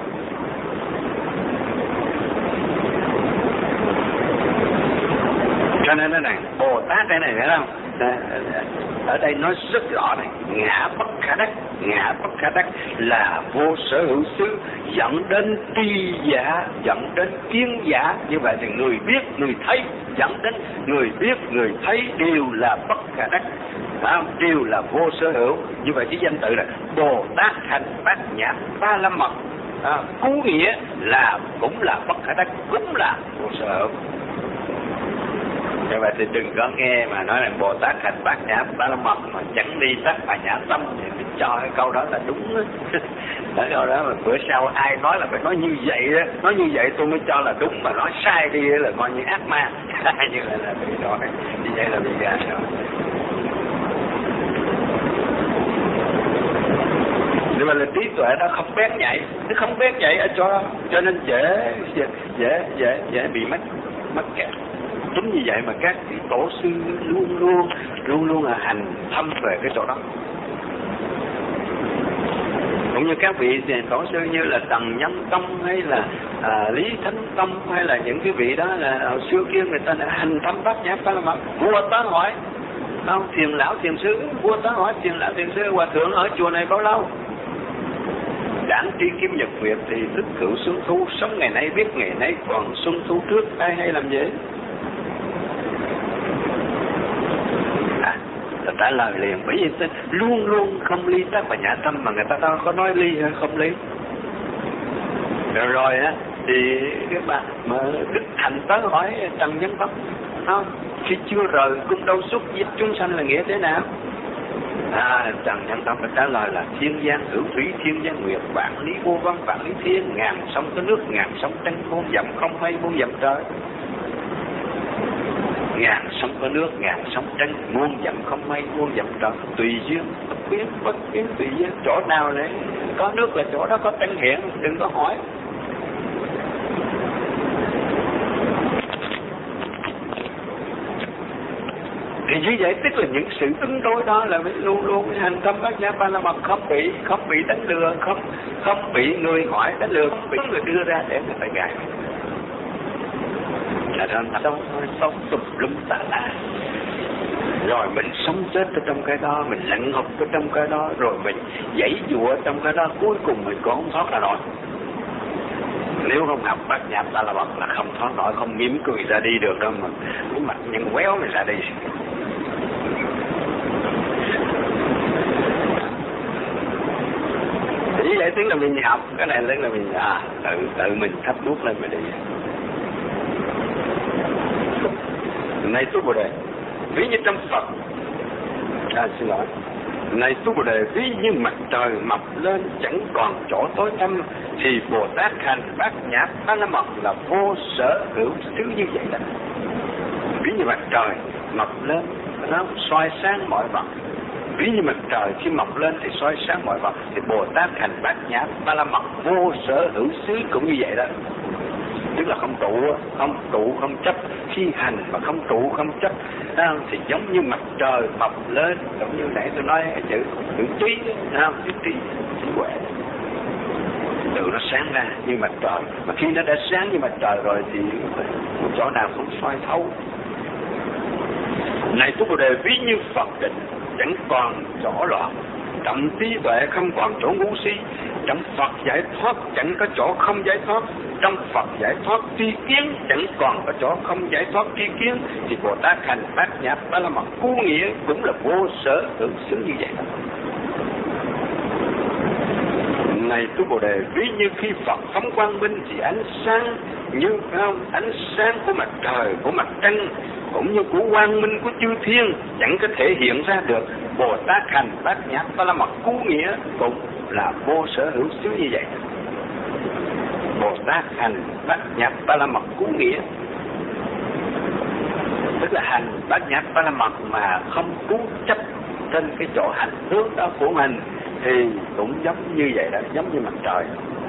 Cho nên nó này, Bồ Tát đây này, thấy không? Ở đây nói rất rõ này, ngã bất khả đắc, ngã bất khả đắc là vô sở hữu xứ, dẫn đến tri giả, dẫn đến kiến giả. Như vậy thì người biết, người thấy, dẫn đến người biết, người thấy đều là bất khả đắc, à, đều là vô sở hữu. Như vậy cái danh tự là Bồ Tát hành bát nhã ba la mật, à, cú nghĩa là cũng là bất khả đắc, cũng là vô sở hữu. Như vậy thì đừng có nghe mà nói là Bồ Tát hành bát nhã ba la mật mà chẳng đi tác bát nhã tâm, thì mình cho cái câu đó là đúng đó. Cái câu đó mà bữa sau ai nói là phải nói như vậy đó, nói như vậy tôi mới cho là đúng, mà nói sai đi là coi như ác ma. Như vậy là bị rồi, như vậy là bị gạt rồi. Nhưng mà là trí tuệ đó không bén nhạy, nó không bén nhạy ở chỗ đó, cho nên dễ dễ dễ dễ, dễ bị mắc mắc kẹt. Chính vì vậy mà các vị tổ sư luôn luôn luôn luôn là hành thâm về cái chỗ đó. Cũng như các vị tổ sư như là Tần Nhân Tông hay là à, Lý Thánh Tông hay là những cái vị đó là hồi xưa kia người ta đã hành thâm bát nhã ba la mật. Vua tới hỏi, không, thiền lão thiền sư, vua tới hỏi thiền lão thiền sư, hòa thượng ở chùa này bao lâu? Đảng tri kim nhật nguyệt thì thức cửu xuân thu, sống ngày nay biết ngày nay còn xuân thu trước, ai hay làm gì? Ta trả lời liền, bởi vì ta luôn luôn không ly tác bát nhã tâm, mà người ta đâu có nói ly hay không ly. Rồi rồi á thì các bạn mà Đức Thành tới hỏi Trần Nhân Tông, không, khi chưa rời cung đâu xuất diệt chúng sanh là nghĩa thế nào? À, Trần Nhân Tông đã trả lời là thiên giang hữu thủy, thiên giang nguyệt, vạn lý vô văn, vạn lý thiên, ngàn sông có nước, ngàn sông tranh, muôn dặm không mây, muôn dặm trời. Ngàn sông có nước, ngàn sông tranh, muôn dặm không mây, muôn dặm trời, tùy duyên, bất biến, bất biến, tùy duyên. Chỗ nào để có nước là chỗ đó có tranh hiện, đừng có hỏi. Thì như vậy tức là những sự ứng đối đó là phải luôn luôn hành thâm bát nhã ba la mật, không bị không bị đánh lừa, không không bị người hỏi đánh lừa, không bị người đưa ra để người ta gài. Là nên sống sống tùm lum tà la, rồi mình sống chết ở trong cái đó, mình lặn ngục ở trong cái đó, rồi mình giãy giụa trong cái đó, cuối cùng mình cũng không thoát ra nổi. Nếu không học bát nhã ba la mật là không thoát nổi, không mỉm cười ra đi được đâu, mà cái mặt nhân quéo này ra đi. Như vậy tức là mình học cái này, tức là mình à tự tự mình thắp đuốc lên mà đi. Này tu Bồ Đề, ví như trong Phật, à, xin lỗi, Này tu Bồ Đề, ví như mặt trời mọc lên chẳng còn chỗ tối tăm, thì Bồ Tát hành Bát Nhã Ba La Mật là vô sở hữu xứ như vậy đó. Ví như mặt trời mọc lên nó soi sáng mọi vật. Ví như mặt trời khi mọc lên thì soi sáng mọi vật, thì Bồ Tát hành Bát Nhã Ba La Mật vô sở hữu xứ cũng như vậy đó. Tức là không trụ, không trụ không chấp, khi hành mà không trụ không chấp, thì giống như mặt trời mọc lên, giống như nãy tôi nói chữ chữ trí, không? Chữ trí, trí huệ, tự nó sáng ra như mặt trời. Mà khi nó đã sáng như mặt trời rồi thì chỗ nào cũng soi thấu. Này tu Bồ Đề, ví như Phật định chẳng còn chỗ loạn, trọng trí tuệ không còn chỗ ngu si. Trong Phật giải thoát chẳng có chỗ không giải thoát, trong Phật giải thoát tri kiến chẳng còn có chỗ không giải thoát tri kiến, thì Bồ Tát hành Bát Nhã Ba La Mật cứu nghĩa cũng là vô sở hữu xứ như vậy. Này tu Bồ Đề, ví như khi Phật phóng quang minh thì ánh sáng như không, ánh sáng của mặt trời, của mặt trăng, cũng như của quang minh của chư thiên chẳng có thể hiện ra được. Bồ Tát hành Bát Nhã Ba La Mật cứu nghĩa cũng là vô sở hữu xứ như vậy. Bồ Tát hành Bát Nhã Ba La Mật cứu nghĩa, tức là hành Bát Nhã Ba La Mật mà không cố chấp trên cái chỗ hành hướng đó của mình, thì cũng giống như vậy đó, giống như mặt trời.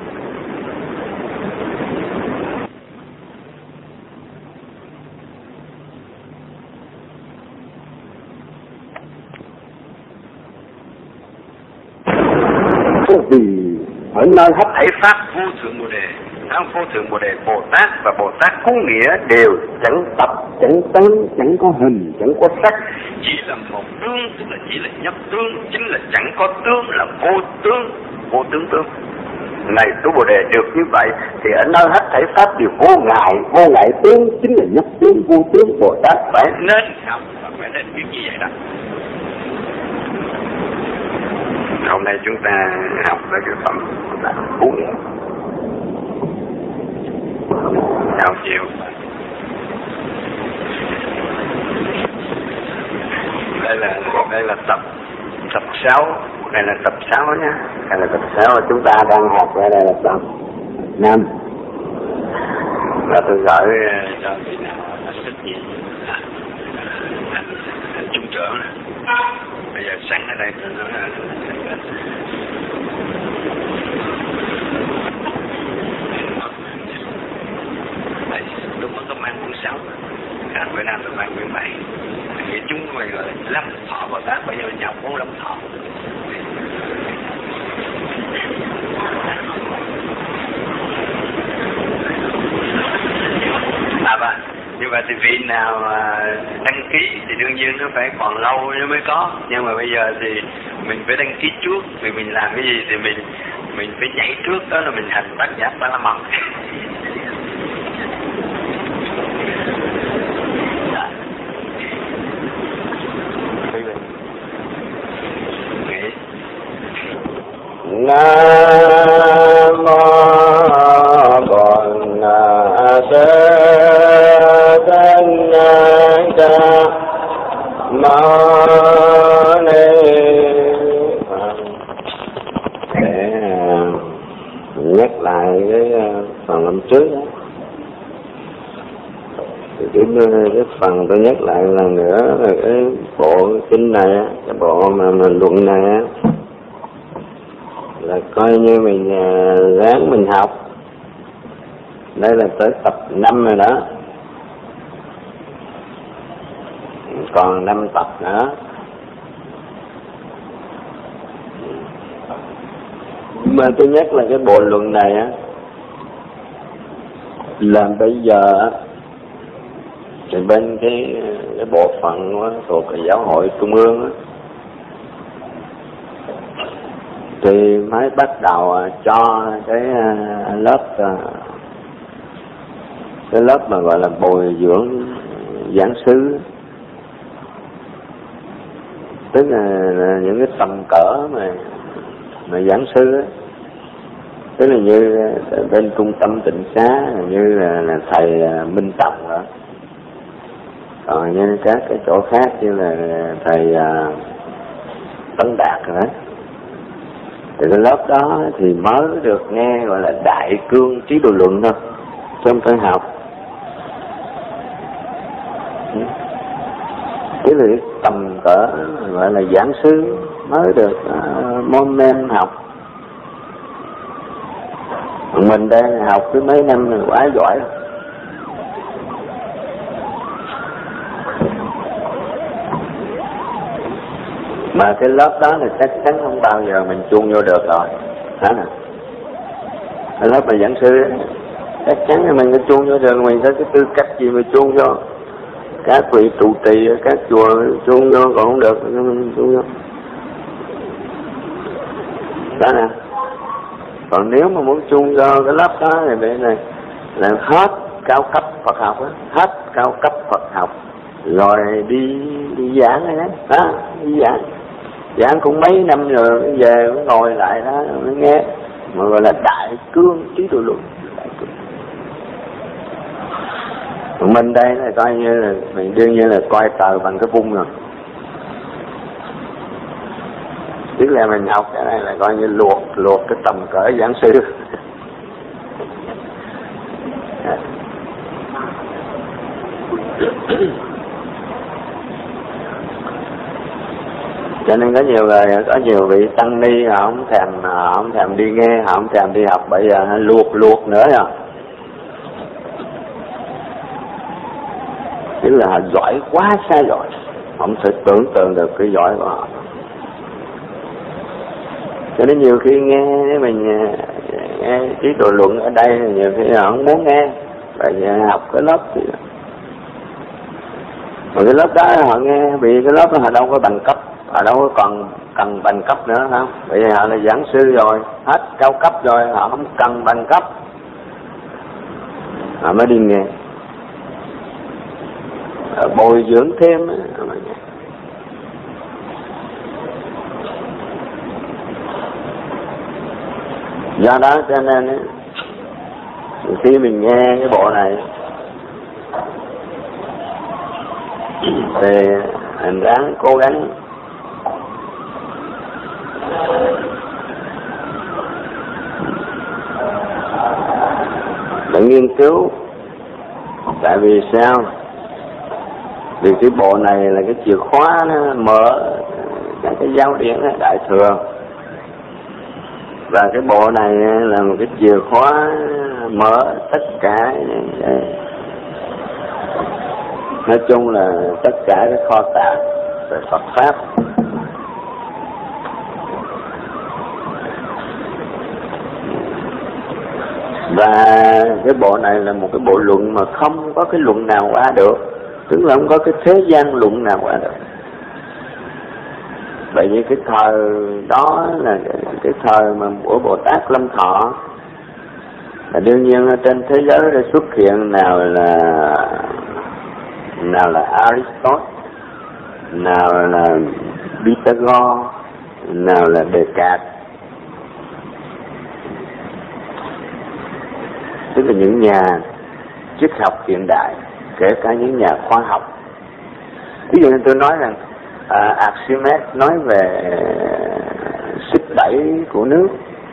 Vì ở nơi hết thảy pháp vô thượng Bồ Đề, trong vô thượng Bồ Đề, Bồ Tát và Bồ Tát cứu nghĩa đều chẳng tập, chẳng tán, chẳng có hình, chẳng có sắc, chỉ là một tướng, tức là chỉ là nhất tướng, chính là chẳng có tướng, là vô tướng, vô tướng tướng. Này tu Bồ Đề, được như vậy thì ở nơi hết thảy pháp đều vô ngại, vô ngại tướng, chính là nhất tướng, vô tướng. Bồ Tát phải nên học và phải nên biết như vậy đó. Hôm nay chúng ta học về cái phẩm là cứu nghĩa. Chào chiều. Đây là đây là tập tập sáu, đây là tập sáu nhá. Đây là tập sáu, chúng ta đang học ở đây là tập năm. Và tôi gửi cho vị nào là thích gì anh anh trung trưởng. Bây giờ sẵn ở đây tôi nói là tôi mới có mang cuốn sáu, cả bữa nay tôi mang quyển bảy. Nghĩa chúng tôi gọi là lâm thọ Bồ Tát, bây giờ mình học bốn lâm thọ. À vâng, như vậy thì vị nào đăng ký thì đương nhiên nó phải còn lâu nó mới có, nhưng mà bây giờ thì mình phải đăng ký trước, vì mình làm cái gì thì mình mình phải nhảy trước, đó là mình hành Bát Nhã Ba La Mật. Nam mô Bổn Sư Thích Ca Mâu Ni Phật. Để nhắc lại cái phần năm trước đó. Thì cái, cái phần tôi nhắc lại lần nữa là cái bộ kinh này, cái bộ mà mình luận này là coi như mình ráng mình học. Đây là tới tập năm rồi đó, còn năm tập nữa. Mà tôi nhắc là cái bộ luận này á, là bây giờ thì bên cái cái bộ phận đó, thuộc cái giáo hội trung ương á, thì mới bắt đầu cho cái lớp cái lớp mà gọi là bồi dưỡng giảng sứ, tức là, là những cái tầm cỡ mà mà giảng sư á, tức là như bên trung tâm tịnh xá như là, là thầy Minh Tòng đó, còn như các cái chỗ khác như là thầy Tân Đạt rồi đó. Thì cái lớp đó thì mới được nghe gọi là Đại Cương Trí Độ Luận thôi, chứ không phải học. Cái là tầm cỡ gọi là giảng sư mới được uh, môn men học. Mình đây học cứ mấy năm là quá giỏi. Mà cái lớp đó là chắc chắn không bao giờ mình chuông vô được rồi. Hả nè? Cái lớp mà giảng sư đó, chắc chắn là mình có chuông vô được, mình có cái tư cách gì mà chuông vô. Các vị trụ trì các chùa chuông vô còn không được, mình chuông vô. Đó nè. Còn nếu mà muốn chuông vô cái lớp đó thì bên này là hết cao cấp Phật học á, hết cao cấp Phật học rồi đi đi giảng rồi đó, đó đi giảng. Giảng cũng mấy năm rồi về cũng ngồi lại đó mới nghe, mà gọi là Đại Cương Trí Độ Luận. Mình đây là coi như là mình đương nhiên là coi tờ bằng cái vung rồi, tức là mình học cái này là coi như luộc luộc cái tầm cỡ giảng sư. Cho nên có nhiều người, có nhiều vị tăng ni họ không thèm họ không thèm đi nghe, họ không thèm đi học, bây giờ luộc luộc nữa rồi. Tức là họ giỏi quá xa giỏi, không thể tưởng tượng được cái giỏi của họ. Cho nên nhiều khi nghe mình nghe Trí Độ Luận ở đây, nhiều khi họ không muốn nghe, bởi vì học cái lớp thì mà cái lớp đó họ nghe, vì cái lớp đó họ đâu có bằng cấp, họ đâu có còn cần bằng cấp nữa không? Bởi vì họ là giảng sư rồi, hết cao cấp rồi, họ không cần bằng cấp, họ mới đi nghe, bồi dưỡng thêm á. Do đó cho nên khi mình nghe cái bộ này thì mình ráng cố gắng để nghiên cứu. Tại vì sao? Vì cái bộ này là cái chìa khóa nó mở các cái giáo điển Đại Thừa, và cái bộ này là một cái chìa khóa mở tất cả, nói chung là tất cả cái kho tàng về Phật pháp. Và cái bộ này là một cái bộ luận mà không có cái luận nào qua được, tức là không có cái thế gian luận nào qua được. Bởi vì cái thời đó là cái, cái thời mà của Bồ Tát Lâm Thọ, là đương nhiên ở trên thế giới đã xuất hiện nào là nào là Aristotle, nào là Pythagore, nào là Descartes, tức là những nhà triết học hiện đại, kể cả những nhà khoa học. Ví dụ như tôi nói rằng à, Archimedes nói về sức đẩy của nước.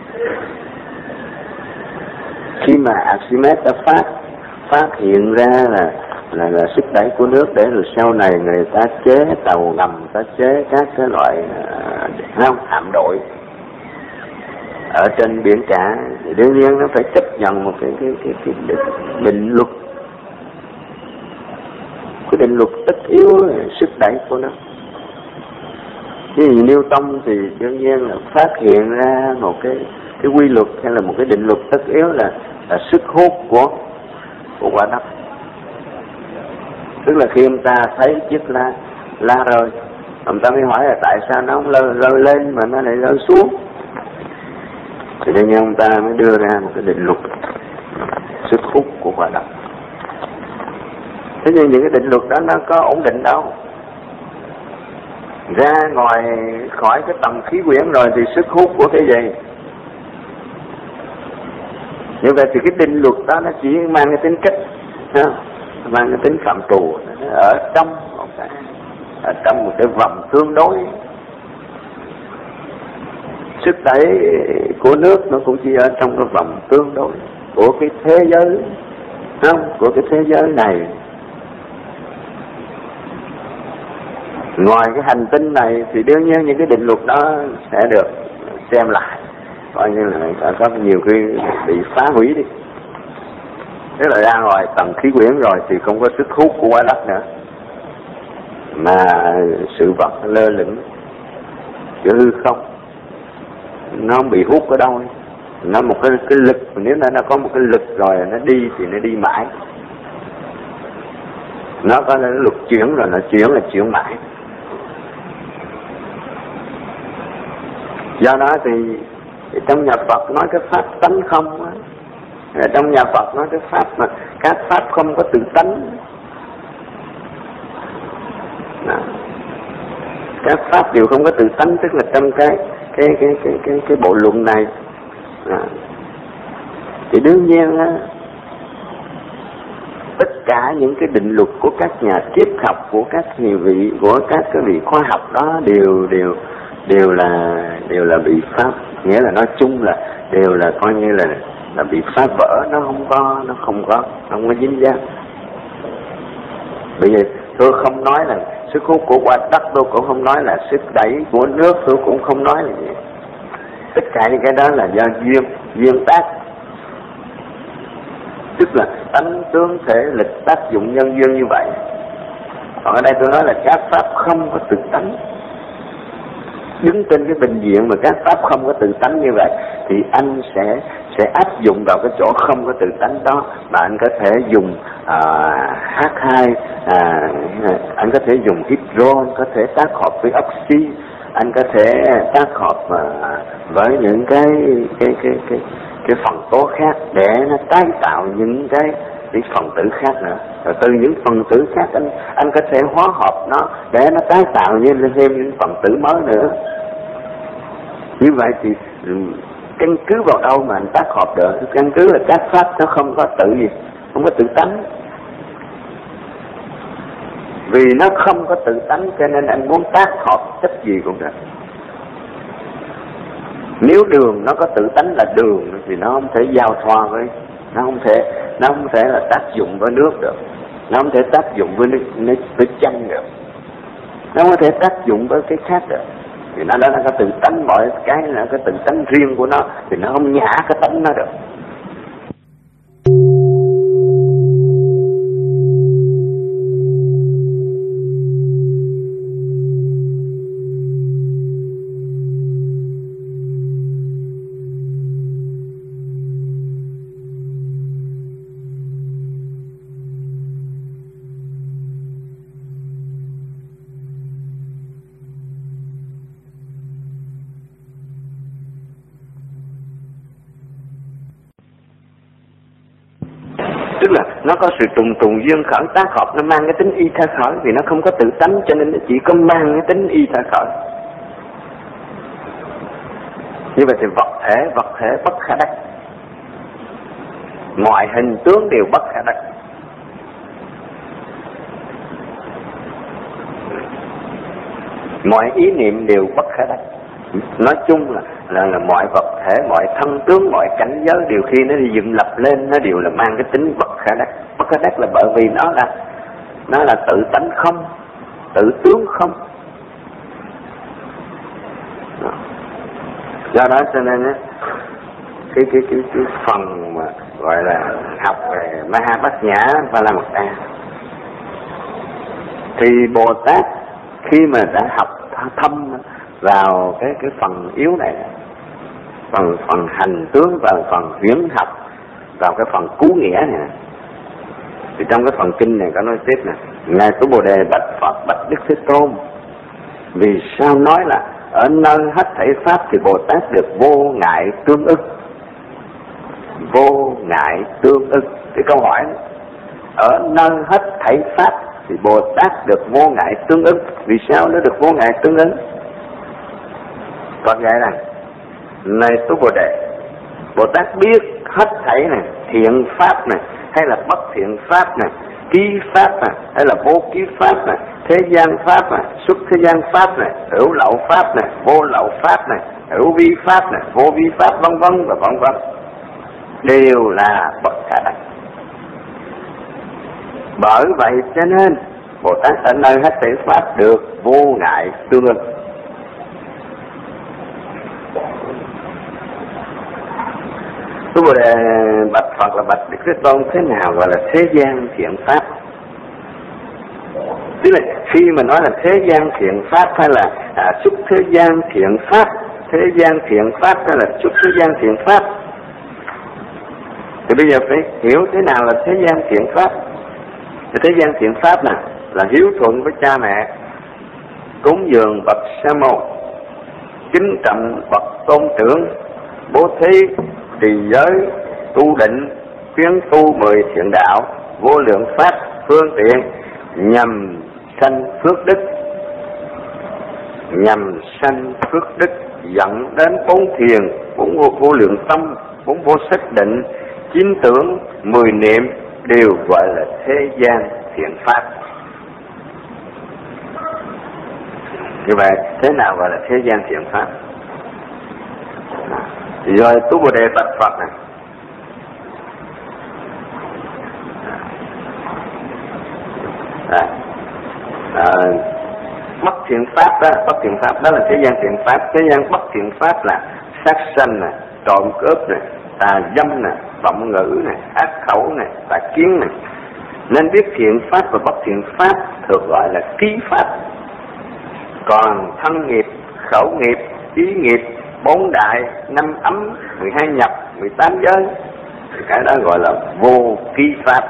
Khi mà Archimedes đã phát phát hiện ra là là, là sức đẩy của nước, để rồi sau này người ta chế tàu ngầm, người ta chế các cái loại uh, hạm đội ở trên biển cả, thì đương nhiên nó phải chấp nhận một cái cái cái, cái định, định luật, cái định luật tất yếu sức đẩy của nó. Cái gì Newton thì đương nhiên là phát hiện ra một cái cái quy luật hay là một cái định luật tất yếu là là sức hút của của quả đất. Tức là khi ông ta thấy chiếc lá lá rơi, ông ta mới hỏi là tại sao nó không rơi, rơi lên mà nó lại rơi xuống. Thì đương nhiên ông ta mới đưa ra một cái định luật sức hút của quả đất. Thế nhưng những cái định luật đó nó có ổn định đâu. Ra ngoài khỏi cái tầm khí quyển rồi thì sức hút của cái gì? Như vậy thì cái định luật đó nó chỉ mang cái tính cách, mang cái tính phạm trù ở trong một cái, ở trong một cái vòng tương đối. sức đẩy của nước nó cũng chỉ ở trong cái vòng tương đối của cái thế giới, không, của cái thế giới này. Ngoài cái hành tinh này thì đương nhiên những cái định luật đó sẽ được xem lại, coi như là có nhiều khi bị phá hủy đi. Thế là ra ngoài tầng khí quyển rồi thì không có sức hút của quả đất nữa, mà sự vật lơ lửng giữa hư không, nó không bị hút ở đâu. Nó một cái, cái lực, nếu nó, nó có một cái lực rồi nó đi thì nó đi mãi. Nó có cái lực chuyển rồi nó chuyển là chuyển mãi. Do đó thì, thì trong nhà Phật nói cái pháp tánh không á, trong nhà Phật nói cái pháp mà các pháp không có tự tánh. Đó. Các pháp đều không có tự tánh, tức là trong cái cái cái cái cái, cái bộ luận này. Đó. Thì đương nhiên á, tất cả những cái định luật của các nhà triết học, của các nhiều vị, của các cái vị khoa học đó đều đều đều là đều là bị pháp, nghĩa là nói chung là đều là coi như là là bị phá vỡ, nó không có nó không có nó không có dính dáng. Bây giờ tôi không nói là sức hút của quả đất, tôi cũng không nói là sức đẩy của nước, tôi cũng không nói là gì. Tất cả những cái đó là do duyên duyên tác, tức là tánh tướng thể lực tác dụng nhân duyên như vậy. Còn ở đây tôi nói là các pháp không có tự tánh. Đứng trên cái bình diện mà các pháp không có tự tánh như vậy thì anh sẽ sẽ áp dụng vào cái chỗ không có tự tánh đó, mà anh có thể dùng uh, hát hai, uh, anh có thể dùng hydro, có thể tác hợp với oxy, anh có thể tác hợp uh, với những cái cái cái cái cái phần tố khác để nó tái tạo những cái cái phần tử khác nữa. Rồi từ những phần tử khác anh anh có thể hóa hợp nó để nó tái tạo như thêm những phần tử mới nữa. Như vậy thì căn cứ vào đâu mà anh tác hợp được? Căn cứ là các pháp nó không có tự gì, không có tự tánh. Vì nó không có tự tánh cho nên anh muốn tác hợp chất gì cũng được. Nếu đường nó có tự tánh là đường thì nó không thể giao thoa với, nó không thể nó không thể là tác dụng với nước được, nó không thể tác dụng với nước, với chanh được, nó không thể tác dụng với cái khác được. Thì nó đã nó có tự tánh, mọi cái là cái tự tánh riêng của nó, thì nó không nhả cái tánh nó được. Tức là nó có sự trùng trùng duyên khởi tác hợp, nó mang cái tính y tha khởi, vì nó không có tự tánh cho nên nó chỉ có mang cái tính y tha khởi. Như vậy thì vật thể, vật thể bất khả đắc, mọi hình tướng đều bất khả đắc. Mọi ý niệm đều bất khả đắc. Nói chung là, là là mọi vật thể, mọi thân tướng, mọi cảnh giới điều khi nó dựng lập lên nó đều là mang cái tính bất khả đắc. Bất khả đắc là bởi vì nó là nó là tự tánh không, tự tướng không. Đó. Do đó cho nên á, cái cái cái cái phần mà gọi là học về Maha Bát Nhã và là một a, thì Bồ Tát khi mà đã học thâm vào cái cái phần yếu này, phần phần hành tướng và phần huyễn học, vào cái phần cứu nghĩa này, thì trong cái phần kinh này có nói tiếp nè: Ngài Tổ Bồ Đề bạch Phật, bạch Đức Thế Tôn, vì sao nói là ở nơi hết thảy pháp thì Bồ Tát được vô ngại tương ức? Vô ngại tương ức. Cái câu hỏi này, ở nơi hết thảy pháp thì Bồ Tát được vô ngại tương ức. Vì sao nó được vô ngại tương ức? Còn vậy này, này Tổ Bồ Đề, Bồ Tát biết hết thảy này, thiện pháp này hay là bất thiện pháp này, ký pháp à, hay là vô ký pháp này, thế gian pháp này, xuất thế gian pháp này, hữu lậu pháp này, vô lậu pháp này, hữu vi pháp này, vô vi pháp, vân vân và vân vân, đều là bất khả đắc. Bởi vậy cho nên Bồ Tát ở nơi hết thảy pháp được vô ngại tương ưng. Đức Bồ Đề bạch Phật là bạch Đức Thế Tôn, thế nào gọi là thế gian thiện pháp? Tức là khi mà nói là thế gian thiện pháp hay là à, xuất thế gian thiện pháp, thế gian thiện pháp hay là xuất thế gian thiện pháp, thì bây giờ phải hiểu thế nào là thế gian thiện pháp. Thì thế gian thiện pháp nè là hiếu thuận với cha mẹ, cúng dường bậc sa môn, kính trọng bậc tôn trưởng, bố thí, trì giới, tu định, khuyến tu mười thiện đạo, vô lượng pháp phương tiện nhằm sanh phước đức, nhằm sanh phước đức dẫn đến bốn thiền, bốn vô, vô lượng tâm, bốn vô sắc định, chín tưởng, mười niệm đều gọi là thế gian thiện pháp. Như vậy thế nào gọi là thế gian thiện pháp? Thì rồi Tú Bồ Đề bạch Phật này, à, à, bất thiện pháp đó, bất thiện pháp đó là thế gian thiện pháp. Thế gian bất thiện pháp là sát sanh này, trộm cướp này, tà dâm này, vọng ngữ này, ác khẩu này, tà kiến này. Nên biết thiện pháp và bất thiện pháp thường gọi là ký pháp. Còn thân nghiệp, khẩu nghiệp, ý nghiệp, bốn đại, năm ấm, mười hai nhập, mười tám giới, thì cái đó gọi là vô ký pháp.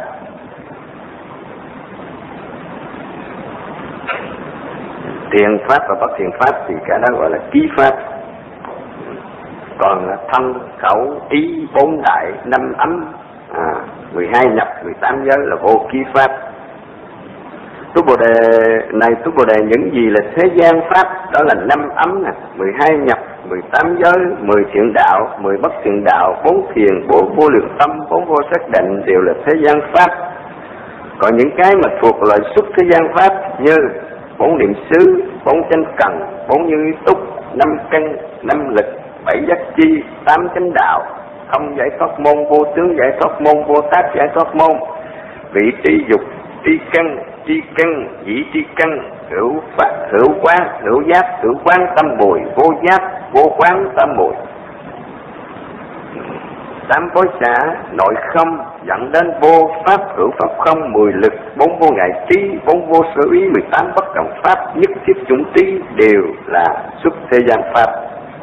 Thiện pháp và bất thiện pháp thì cái đó gọi là ký pháp. Còn thân, khẩu, ý, bốn đại, năm ấm, à, mười hai nhập, mười tám giới là vô ký pháp. Tú Bồ Đề này, Tú Bồ Đề những gì là thế gian pháp, đó là năm ấm nè, mười hai nhập, mười tám giới, mười thiện đạo, mười bất thiện đạo, bốn thiền, bốn vô lượng tâm, bốn vô sắc định đều là thế gian pháp. Còn những cái mà thuộc loại xuất thế gian pháp như bốn niệm xứ, bốn chánh cần, bốn như ý túc, năm căn, năm lực, bảy giác chi, tám chánh đạo, không giải thoát môn, vô tướng giải thoát môn, vô tác giải thoát môn, vị tri dục, tri căn, tri căn, dĩ tri căn, hữu pháp, hữu quán, hữu giác, hữu quán tâm bùi, vô giác, vô quán tâm bùi, tám bối xả, nội không dẫn đến vô pháp, hữu pháp không, mười lực, bốn vô ngại trí, bốn vô sở ý, mười tám bất cộng pháp, nhất thiết chủng trí đều là xuất thế gian pháp.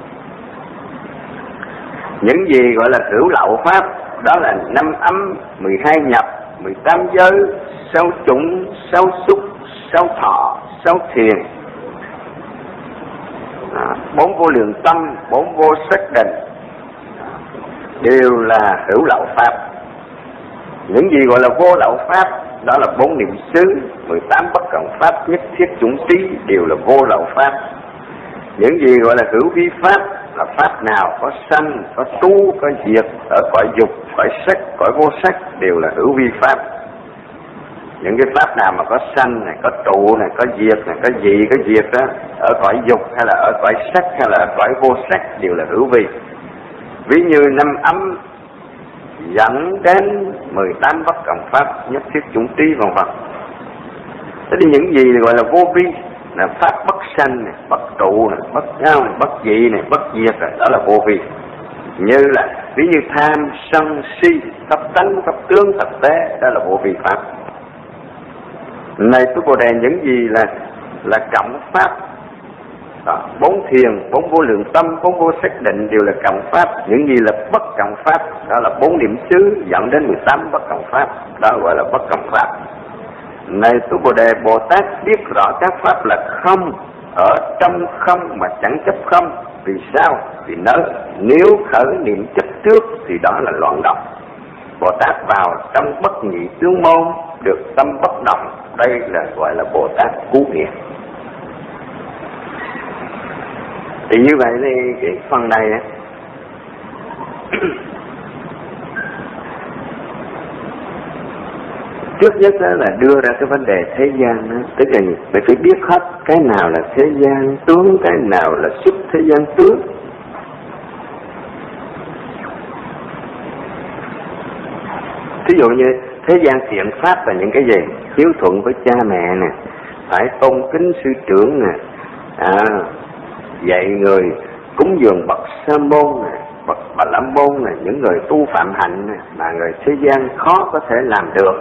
Những gì gọi là hữu lậu pháp đó là năm ấm, mười hai nhập, mười tám giới, sáu chủng, sáu xúc, sáu thọ, sáu thiền, à, bốn vô lượng tâm, bốn vô sắc định đều là hữu lậu pháp. Những gì gọi là vô lậu pháp đó là bốn niệm xứ, mười tám bất cộng pháp, nhất thiết chủng trí đều là vô lậu pháp. Những gì gọi là hữu vi pháp là pháp nào có sanh, có tu, có diệt, ở cõi dục, cõi sắc, cõi vô sắc đều là hữu vi pháp. Những cái pháp nào mà có sanh này, có trụ này, có diệt này, có gì, có diệt đó, ở cõi dục hay là ở cõi sắc hay là ở cõi vô sắc đều là hữu vi. Ví như năm ấm dẫn đến mười tám bất cộng pháp, nhất thiết chủng trí vân vân. Thế thì những gì gọi là vô vi là pháp bất sanh này, bất trụ này, bất nhau này, bất dị này, bất diệt này, đó là vô vi. Như là ví như tham, sân, si, thập tánh, thập tướng, thập tế, đó là vô vi pháp. Này Tú Bồ Đề những gì là là cộng pháp, đó, bốn thiền, bốn vô lượng tâm, bốn vô sắc định đều là cộng pháp. Những gì là bất cộng pháp đó là bốn niệm xứ dẫn đến mười tám bất cộng pháp, đó gọi là bất cộng pháp. Này Tú Bồ Đề, Bồ Tát biết rõ các pháp là không, ở trong không mà chẳng chấp không. Vì sao? Vì nếu, nếu khởi niệm chấp trước thì đó là loạn động. Bồ Tát vào trong bất nhị tướng môn được tâm bất động, đây là gọi là Bồ Tát cứu nghiệp. Thì như vậy thì cái phần này Trước nhất đó là đưa ra cái vấn đề thế gian đó, tức là mình phải biết hết cái nào là thế gian tướng, cái nào là xuất thế gian tướng. Ví dụ như thế gian thiện pháp là những cái gì? Hiếu thuận với cha mẹ nè, phải tôn kính sư trưởng nè, à, dạy người, cúng dường bậc sa môn nè, bậc bà la môn nè, những người tu phạm hạnh nè, mà người thế gian khó có thể làm được,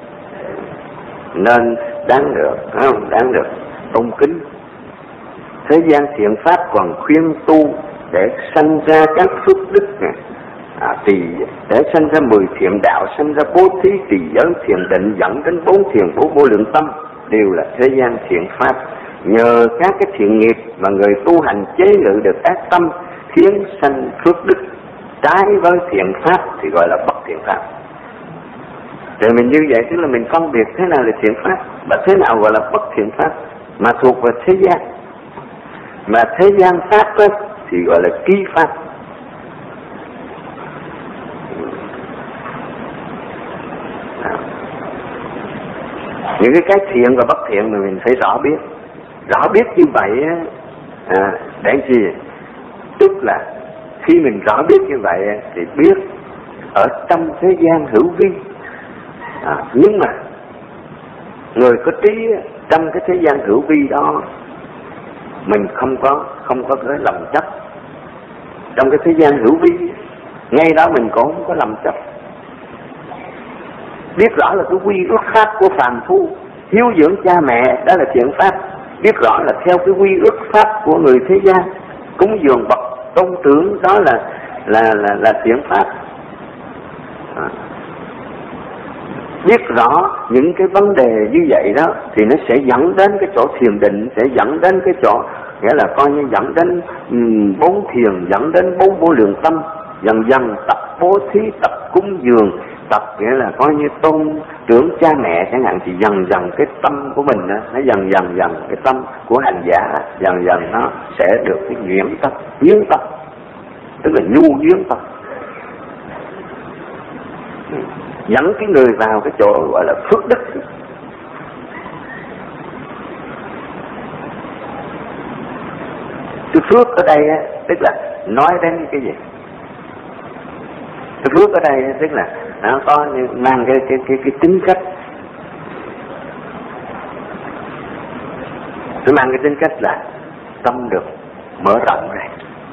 nên đáng được, phải không? Đáng được tôn kính. Thế gian thiện pháp còn khuyên tu để sanh ra các phước đức nè, à, thì để sanh ra mười thiện đạo, sanh ra bố thí, trì giới, thiền định, dẫn đến bốn thiền bốn vô lượng tâm, đều là thế gian thiện pháp. Nhờ các cái thiện nghiệp mà người tu hành chế ngự được ác tâm, khiến sanh phước đức trái với thiện pháp thì gọi là bất thiện pháp. Rồi mình như vậy tức là mình phân biệt thế nào là thiện pháp và thế nào gọi là bất thiện pháp mà thuộc vào thế gian. Mà thế gian pháp đó, thì gọi là ký pháp. Những cái cái thiện và bất thiện mà mình phải rõ biết. Rõ biết như vậy à, để gì? Tức là khi mình rõ biết như vậy thì biết ở trong thế gian hữu vi, à, nhưng mà người có trí trong cái thế gian hữu vi đó mình không có không có cái lầm chấp. Trong cái thế gian hữu vi ngay đó mình cũng không có lầm chấp, biết rõ là cái quy ước pháp của phàm phu, hiếu dưỡng cha mẹ đó là thiện pháp, biết rõ là theo cái quy ước pháp của người thế gian, cúng dường bậc tôn trưởng đó là là là là thiện pháp. À, biết rõ những cái vấn đề như vậy đó thì nó sẽ dẫn đến cái chỗ thiền định, sẽ dẫn đến cái chỗ nghĩa là coi như dẫn đến um, bốn thiền, dẫn đến bốn vô lượng tâm, dần dần tập bố thí, tập cúng dường, tập nghĩa là coi như tôn trưởng cha mẹ chẳng hạn, thì dần dần cái tâm của mình đó, nó dần dần dần cái tâm của hành giả dần dần nó sẽ được cái nhuyễn tâm, nhuyễn tâm tức là nhu nhuyễn tâm, dẫn cái người vào cái chỗ gọi là phước đức. Cái phước ở đây á, tức là nói đến cái gì? Cái phước ở đây á, tức là nó có mang cái cái cái cái tính cách, nó mang cái tính cách là tâm được mở rộng ra.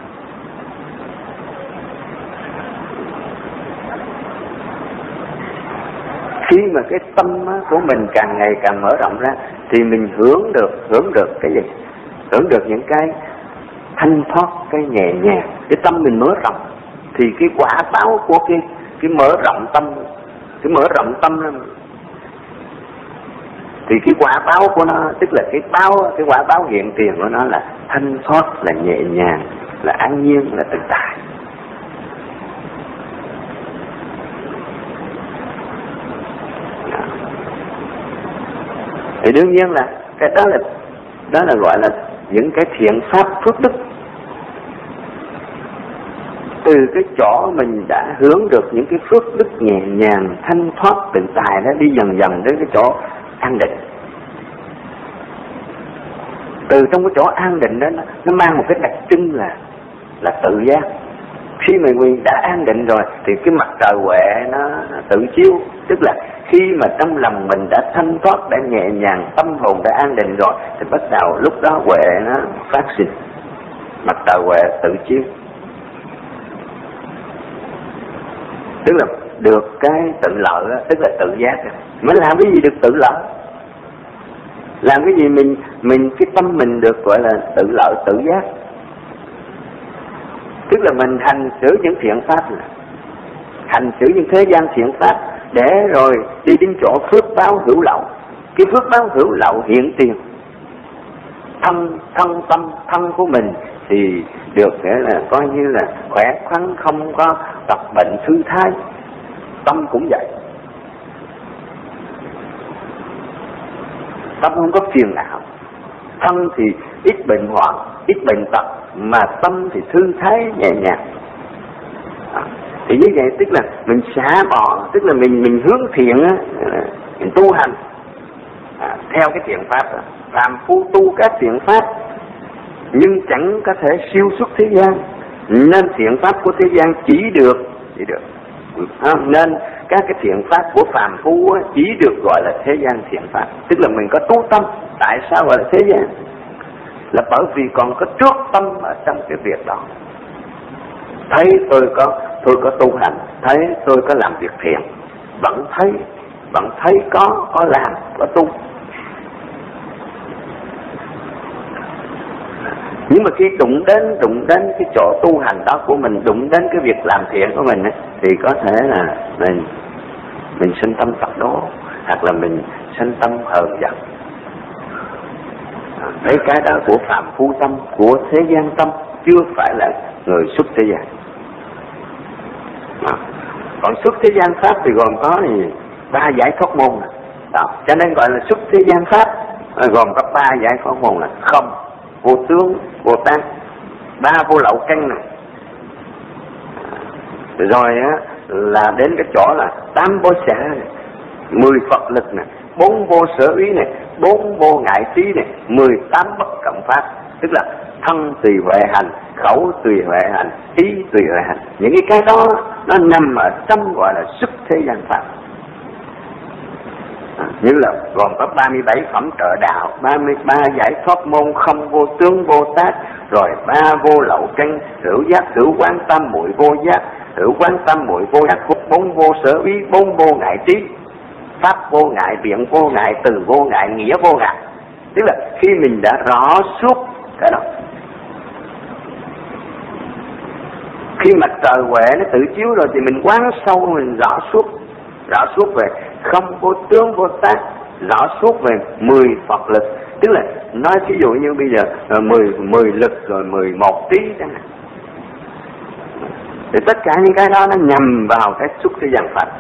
Khi mà cái tâm của mình càng ngày càng mở rộng ra thì mình hưởng được hưởng được cái gì? Hưởng được những cái thanh thoát, cái nhẹ nhàng. Cái tâm mình mở rộng thì cái quả báo của cái cái mở rộng tâm, cái mở rộng tâm đó, thì cái quả báo của nó, tức là cái báo, cái quả báo hiện tiền của nó là thanh thoát, là nhẹ nhàng, là an nhiên, là tự tại. Thì đương nhiên là cái đó là đó là gọi là những cái thiện pháp phước đức. Từ cái chỗ mình đã hướng được những cái phước đức nhẹ nhàng, thanh thoát, tự tại đó, đi dần dần đến cái chỗ an định. Từ trong cái chỗ an định đó nó mang một cái đặc trưng là là tự giác. Khi mà mình đã an định rồi thì cái mặt trời huệ nó, nó tự chiếu, tức là khi mà trong lòng mình đã thanh thoát, đã nhẹ nhàng, tâm hồn đã an định rồi thì bắt đầu lúc đó huệ nó phát sinh, mặt trời huệ tự chiếu, tức là được cái tự lợi đó, tức là tự giác. Mới làm cái gì được tự lợi? Làm cái gì mình mình cái tâm mình được gọi là tự lợi, tự giác. Tức là mình hành xử những thiện pháp này, hành xử những thế gian thiện pháp để rồi đi đến chỗ phước báo hữu lậu. Cái phước báo hữu lậu hiện tiền, thân thân tâm thân của mình thì được nghĩa là coi như là khỏe khoắn, không có tập bệnh thư thái. Tâm cũng vậy, tâm không có phiền não, thân thì ít bệnh hoạn, ít bệnh tật, mà tâm thì thư thái nhẹ nhàng. À, thì như vậy tức là mình xả bỏ, tức là mình mình hướng thiện á, mình tu hành à, theo cái thiện pháp đó. Phàm phu tu các thiện pháp nhưng chẳng có thể siêu xuất thế gian, nên thiện pháp của thế gian chỉ được chỉ được à, nên các cái thiện pháp của phàm phu á, chỉ được gọi là thế gian thiện pháp. Tức là mình có tu tâm. Tại sao gọi là thế gian? Là bởi vì còn có trước tâm ở trong cái việc đó. Thấy tôi có tôi có tu hành, thấy tôi có làm việc thiện, vẫn thấy vẫn thấy có có làm có tu. Nhưng mà khi đụng đến đụng đến cái chỗ tu hành đó của mình, đụng đến cái việc làm thiện của mình ấy, thì có thể là mình mình sinh tâm tập đố, hoặc là mình sinh tâm hờn giận. Thấy cái đó của phàm phu tâm, của thế gian tâm, chưa phải là người xuất thế gian. À, còn xuất thế gian pháp thì gồm có thì ba giải thoát môn này. Đó, cho nên gọi là xuất thế gian pháp, gồm có ba giải thoát môn là không, vô tướng, vô tác, ba vô lậu căn này. Rồi á là đến cái chỗ là tám vô xả này, mười Phật lực này, bốn vô sở ý này, bốn vô ngại trí này, mười tám bất cộng pháp. Tức là thân tùy huệ hành, khẩu tùy huệ hành, ý tùy huệ hành. Những cái cái đó nó nằm ở trong gọi là xuất thế gian pháp. À, như là gồm có ba mươi bảy phẩm trợ đạo, ba mươi ba giải thoát môn, không vô tướng vô tác, rồi ba vô lậu căn, hữu giác hữu quán tâm muội vô giác, hữu quán tâm muội vô giác, bốn vô sở ý, bốn vô ngại trí, pháp vô ngại, biện vô ngại, từ vô ngại, nghĩa vô ngại. Tức là khi mình đã rõ suốt cái đó, khi mặt trời huệ nó tự chiếu rồi thì mình quán sâu, mình rõ suốt, rõ suốt về không vô tướng vô tác, rõ suốt về mười Phật lực. Tức là nói ví dụ như bây giờ mười mười lực rồi mười một trí chẳng hạn. Thì tất cả những cái đó nó nhằm vào cái xuất thế gian pháp.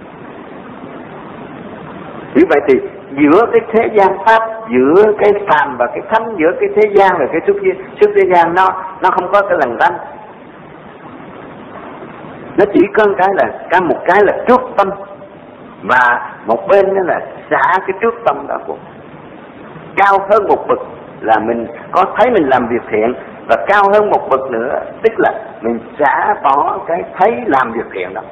Như vậy thì giữa cái thế gian pháp, giữa cái phàm và cái thánh, giữa cái thế gian và cái xuất thế, xuất thế gian nó nó không có cái lần ranh. Nó chỉ có cái là cả một cái là trước tâm, và một bên đó là xả cái trước tâm đó của. Cao hơn một bậc là mình có thấy mình làm việc thiện, và cao hơn một bậc nữa tức là mình xả bỏ cái thấy làm việc thiện đó.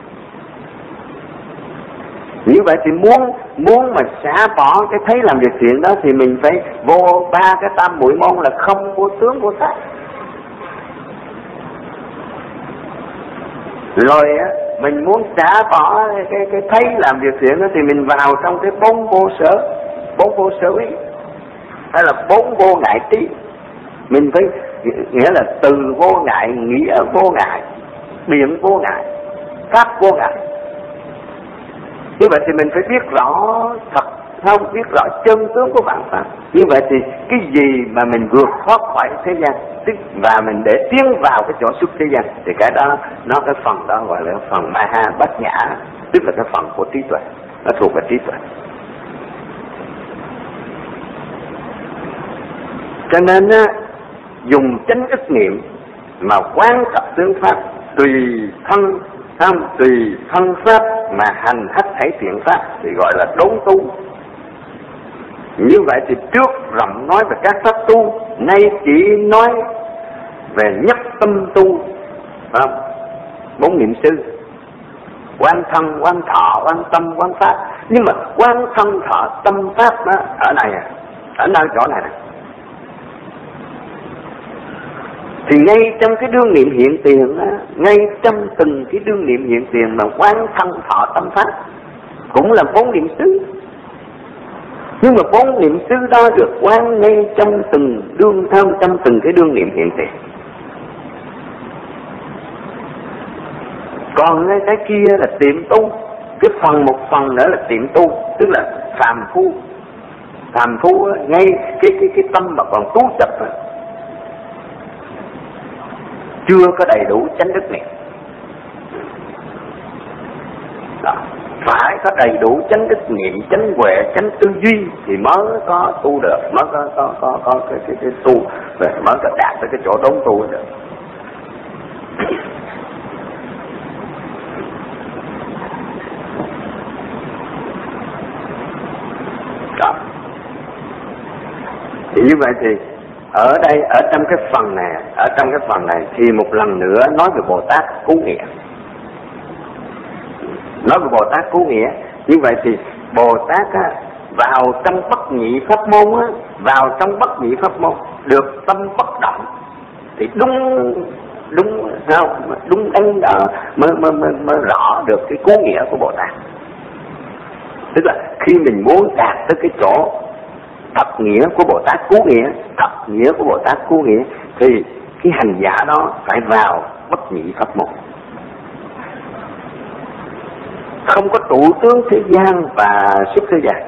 Như vậy thì muốn muốn mà xả bỏ cái thấy làm việc thiện đó thì mình phải vô ba cái tam muội môn là không vô tướng vô tác. Rồi á, mình muốn xả bỏ cái cái thấy làm việc thiện đó thì mình vào trong cái bốn vô sở, bốn vô sở ý, hay là bốn vô ngại trí. Mình phải nghĩa là từ vô ngại, nghĩa vô ngại, biện vô ngại, pháp vô ngại. Như vậy thì mình phải biết rõ thật, không biết rõ chân tướng của vạn pháp. Như vậy thì cái gì mà mình vượt thoát khỏi thế gian, tức và mình để tiến vào cái chỗ xuất thế gian, thì cái đó nó cái phần đó gọi là phần Maha Bát Nhã, tức là cái phần của trí tuệ, nó thuộc về trí tuệ. Cho nên á, dùng chánh ức niệm mà quán tập tướng pháp, tùy thân không tùy thân pháp mà hành hết thảy thiện pháp thì gọi là đốn tu. Như vậy thì trước rộng nói về các pháp tu, nay chỉ nói về nhất tâm tu, không? Bốn niệm xứ, quan thân, quan thọ, quan tâm, quan pháp. Nhưng mà quan thân, thọ, tâm, pháp đó, ở này, ở nơi chỗ này này. Thì ngay trong cái đương niệm hiện tiền đó, ngay trong từng cái đương niệm hiện tiền mà quán thân thọ tâm pháp cũng là bốn niệm xứ. Nhưng mà bốn niệm xứ đó được quán ngay trong từng đương thơm, trong từng cái đương niệm hiện tiền. Còn cái kia là tiệm tu, cái phần một phần nữa là tiệm tu, tức là phàm phu. Phàm phu ngay cái cái cái tâm mà còn tú tập đó, chưa có đầy đủ chánh đức niệm. Đó, phải có đầy đủ chánh đức niệm, chánh huệ, chánh tư duy thì mới có tu được, mới có có có, có cái, cái cái tu, mới có đạt tới cái chỗ đốn tu được. Như vậy thì ở đây, ở trong cái phần này, ở trong cái phần này thì một lần nữa nói về Bồ Tát Cứu Nghĩa. Nói về Bồ Tát Cứu Nghĩa. Như vậy thì Bồ Tát á, vào trong bất nhị pháp môn á, vào trong bất nhị pháp môn được tâm bất động thì đúng đúng không đúng đánh đó mới, mới mới mới rõ được cái cứu nghĩa của Bồ Tát. Tức là khi mình muốn đạt tới cái chỗ thật nghĩa của Bồ Tát Cứu Nghĩa, thật nghĩa của Bồ Tát Cứu Nghĩa thì cái hành giả đó phải vào bất nhị pháp môn, không có trụ tướng thế gian và xuất thế gian,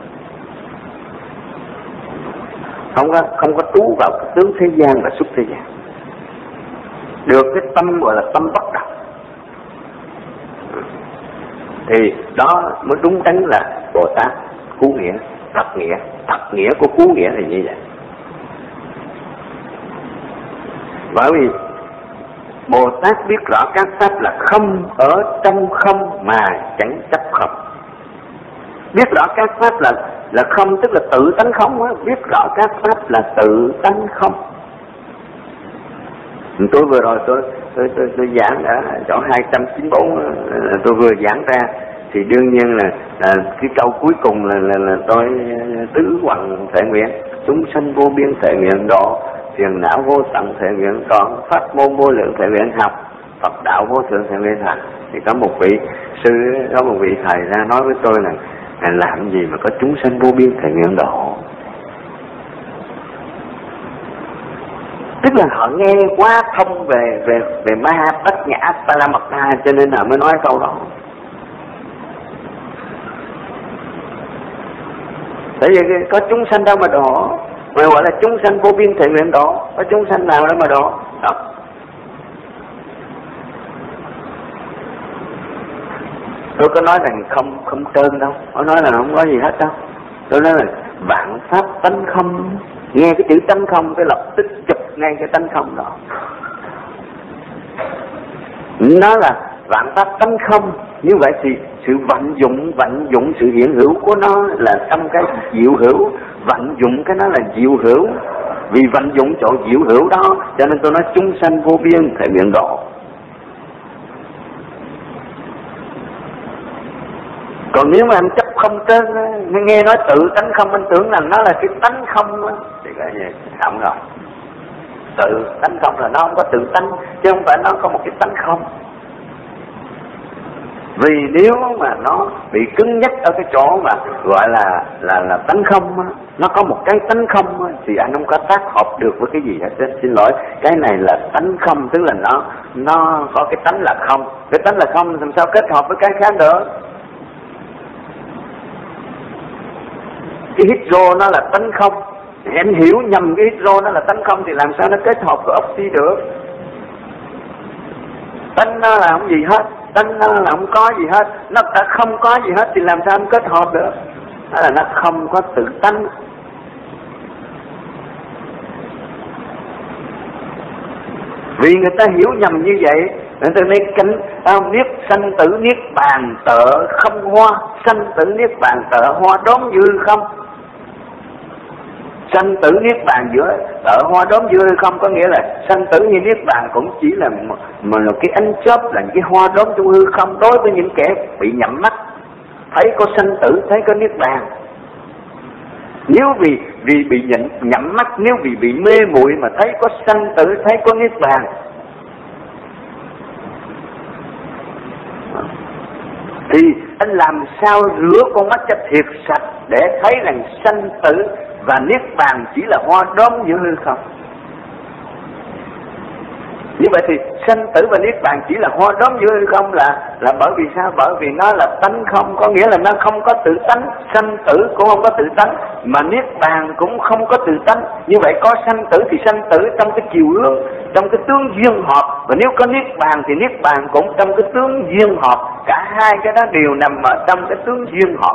không có không có trú vào cái tướng thế gian và xuất thế gian, được cái tâm gọi là tâm bất động, thì đó mới đúng đắn là Bồ Tát Cứu Nghĩa, thật nghĩa. Thật nghĩa của cứu nghĩa là như vậy. Bởi vì Bồ Tát biết rõ các pháp là không, ở trong không mà chẳng chấp không. Biết rõ các pháp là là không, tức là tự tánh không á. Biết rõ các pháp là tự tánh không. Tôi vừa rồi tôi tôi tôi, tôi giảng ở chỗ hai trăm chín mươi bốn, tôi vừa giảng ra thì đương nhiên là, là cái câu cuối cùng là là, là tôi tứ hoằng thể nguyện, chúng sanh vô biên thể nguyện độ, phiền não vô tận thể nguyện còn, pháp môn vô lượng thể nguyện học, Phật đạo vô thượng thể nguyện hành. Thì có một vị sư, có một vị thầy ra nói với tôi là làm gì mà có chúng sanh vô biên thể nguyện độ. Tức là họ nghe quá thông về về về ma bát nhã ta la mật đa, cho nên là mới nói câu đó. Tại vì có chúng sanh đâu mà độ, mà gọi là chúng sanh vô biên thể nguyện độ, có chúng sanh nào đâu mà độ. Đó. Tôi có nói rằng không không trơn đâu, tôi nói là không có gì hết đâu. Tôi nói là vạn pháp tánh không, nghe cái chữ tánh không cái lập tức chụp ngay cái tánh không đó. Nó là vạn pháp tánh không. Như vậy thì sự vận dụng, vận dụng sự hiện hữu của nó là trong cái diệu hữu, vận dụng cái nó là diệu hữu. Vì vận dụng chỗ diệu hữu đó cho nên tôi nói chúng sanh vô biên thể nguyện độ. Còn nếu mà anh chấp không trơn, nghe nói tự tánh không, anh tưởng là nó là cái tánh không đó, thì cái gì không rồi. Tự tánh không là nó không có tự tánh, chứ không phải nó có một cái tánh không. Vì nếu mà nó bị cứng nhắc ở cái chỗ mà gọi là là là tánh không á, nó có một cái tánh không á, thì anh không có tác hợp được với cái gì hết. Xin lỗi, cái này là tánh không, tức là nó nó có cái tánh là không. Cái tánh là không làm sao kết hợp với cái khác được. Cái hydro nó là tánh không, em hiểu nhầm cái hydro nó là tánh không thì làm sao nó kết hợp với oxy được. Tánh nó là không gì hết, tánh nó là không có gì hết, nó đã không có gì hết thì làm sao nó kết hợp được. Đó là nó không có tự tánh. Vì người ta hiểu nhầm như vậy, người ta nên cánh niết sanh tử niết bàn tợ không hoa, sanh tử niết bàn tợ hoa đốm như không. Sanh tử niết bàn giữa tợ hoa đốm như không có nghĩa là sanh tử như niết bàn cũng chỉ là một, một cái ánh chớp, là cái hoa đốm trong hư không. Đối với những kẻ bị nhắm mắt thấy có sanh tử, thấy có niết bàn. Nếu vì vì bị nhẫn, nhắm mắt, nếu vì bị mê muội mà thấy có sanh tử, thấy có niết bàn, thì anh làm sao rửa con mắt cho thiệt sạch để thấy rằng sanh tử và niết bàn chỉ là hoa đốm giữa hư không. Như vậy thì sanh tử và niết bàn chỉ là hoa đốm giữa hư không là là bởi vì sao? Bởi vì nó là tánh không, có nghĩa là nó không có tự tánh. Sanh tử cũng không có tự tánh, mà niết bàn cũng không có tự tánh. Như vậy có sanh tử thì sanh tử trong cái chiều hướng, trong cái tướng duyên hợp, và nếu có niết bàn thì niết bàn cũng trong cái tướng duyên hợp. Cả hai cái đó đều nằm ở trong cái tướng duyên hợp.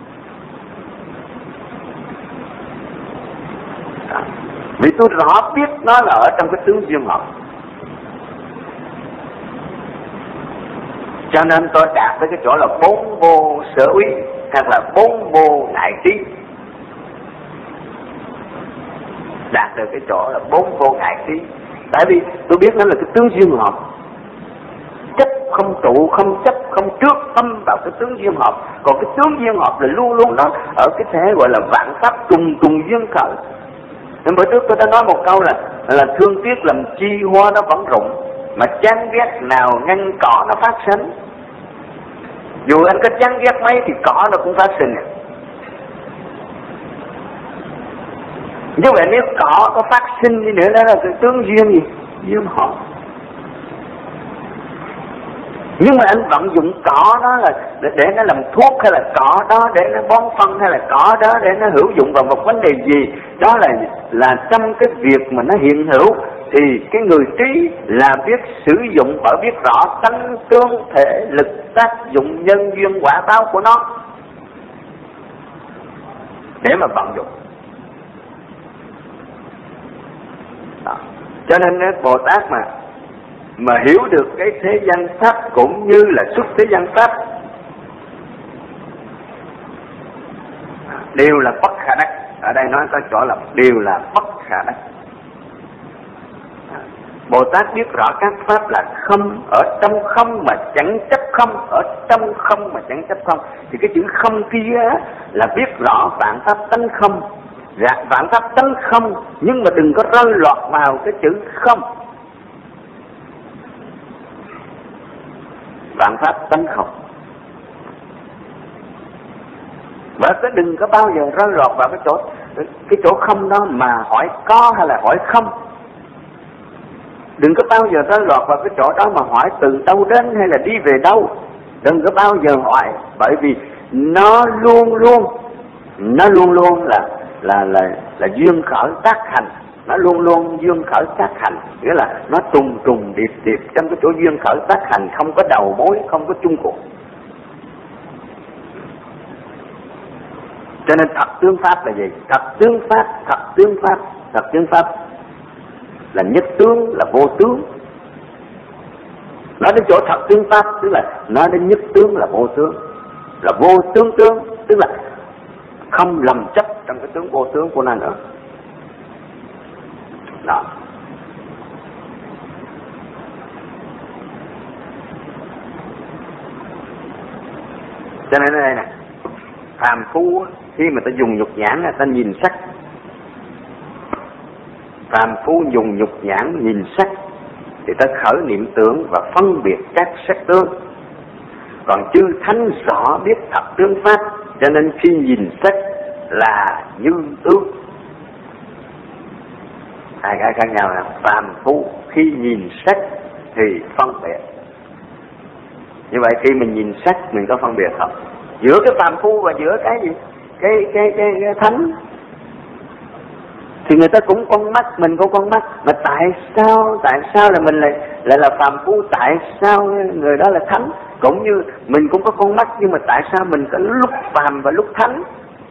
Vì tôi rõ biết nó là ở trong cái tướng duyên hợp, cho nên tôi đạt tới cái chỗ là bốn vô sở úy, hoặc là bốn vô đại trí. đạt được cái chỗ là bốn vô ngại khí. Tại vì tôi biết nó là cái tướng duyên hợp, chấp không trụ, không chấp, không trước tâm vào cái tướng duyên hợp. Còn cái tướng duyên hợp là luôn luôn nó ở cái thế gọi là vạn pháp trùng trùng duyên khởi. Nên bữa trước tôi đã nói một câu là là thương tiếc làm chi hoa nó vẫn rụng, mà chán ghét nào ngăn cỏ nó phát sinh. Dù anh có chán ghét mấy thì cỏ nó cũng phát sinh. Như vậy nếu cỏ có phát sinh đi nữa đó là cái tướng duyên gì? Duyên hợp. Nhưng mà anh vận dụng cỏ đó là để, để nó làm thuốc, hay là cỏ đó để nó bón phân, hay là cỏ đó để nó hữu dụng vào một vấn đề gì, đó là là trong cái việc mà nó hiện hữu, thì cái người trí là biết sử dụng bởi biết rõ tánh tương thể lực tác dụng nhân duyên quả báo của nó để mà vận dụng. Đó. Cho nên Bồ Tát mà mà hiểu được cái thế gian pháp cũng như là xuất thế gian pháp đều là bất khả đắc. Ở đây nói có chỗ là đều là bất khả đắc. Bồ Tát biết rõ các pháp là không, ở trong không mà chẳng chấp không, ở trong không mà chẳng chấp không. Thì cái chữ không kia là biết rõ vạn pháp tánh không, dạ, vạn pháp tánh không, nhưng mà đừng có rơi lọt vào cái chữ không. Vạn pháp tánh không, và cái đừng có bao giờ rơi lọt vào cái chỗ cái chỗ không đó mà hỏi có hay là hỏi không. Đừng có bao giờ rơi lọt vào cái chỗ đó mà hỏi từ đâu đến hay là đi về đâu. Đừng có bao giờ hỏi, bởi vì nó luôn luôn nó luôn luôn là là là là duyên khởi tác hành. Nó luôn luôn duyên khởi tác hành, nghĩa là nó trùng trùng điệp điệp trong cái chỗ duyên khởi tác hành, không có đầu mối, không có chung cuộc. Cho nên thật tướng pháp là gì? Thật tướng pháp, thật tướng pháp, thật tướng pháp là nhất tướng, là vô tướng. Nói đến chỗ thật tướng pháp tức là nói đến nhất tướng là vô tướng, là vô tướng tướng, tức là không lầm chấp trong cái tướng vô tướng của nó nữa. Đó. Cho nên ở đây nè, phàm phu khi mà ta dùng nhục nhãn ta nhìn sắc, phàm phu dùng nhục nhãn nhìn sắc thì ta khởi niệm tưởng và phân biệt các sắc tướng. Còn chư thánh rõ biết thật tướng pháp, cho nên khi nhìn sắc là như tướng. Hai cái khác nhau là phàm phu khi nhìn sắc thì phân biệt. Như vậy khi mình nhìn sắc mình có phân biệt không? Giữa cái phàm phu và giữa cái gì? Cái cái cái, cái thánh thì người ta cũng con mắt, mình cũng con mắt, mà tại sao tại sao là mình lại lại là phàm phu, tại sao người đó là thánh? Cũng như mình cũng có con mắt, nhưng mà tại sao mình có lúc phàm và lúc thánh?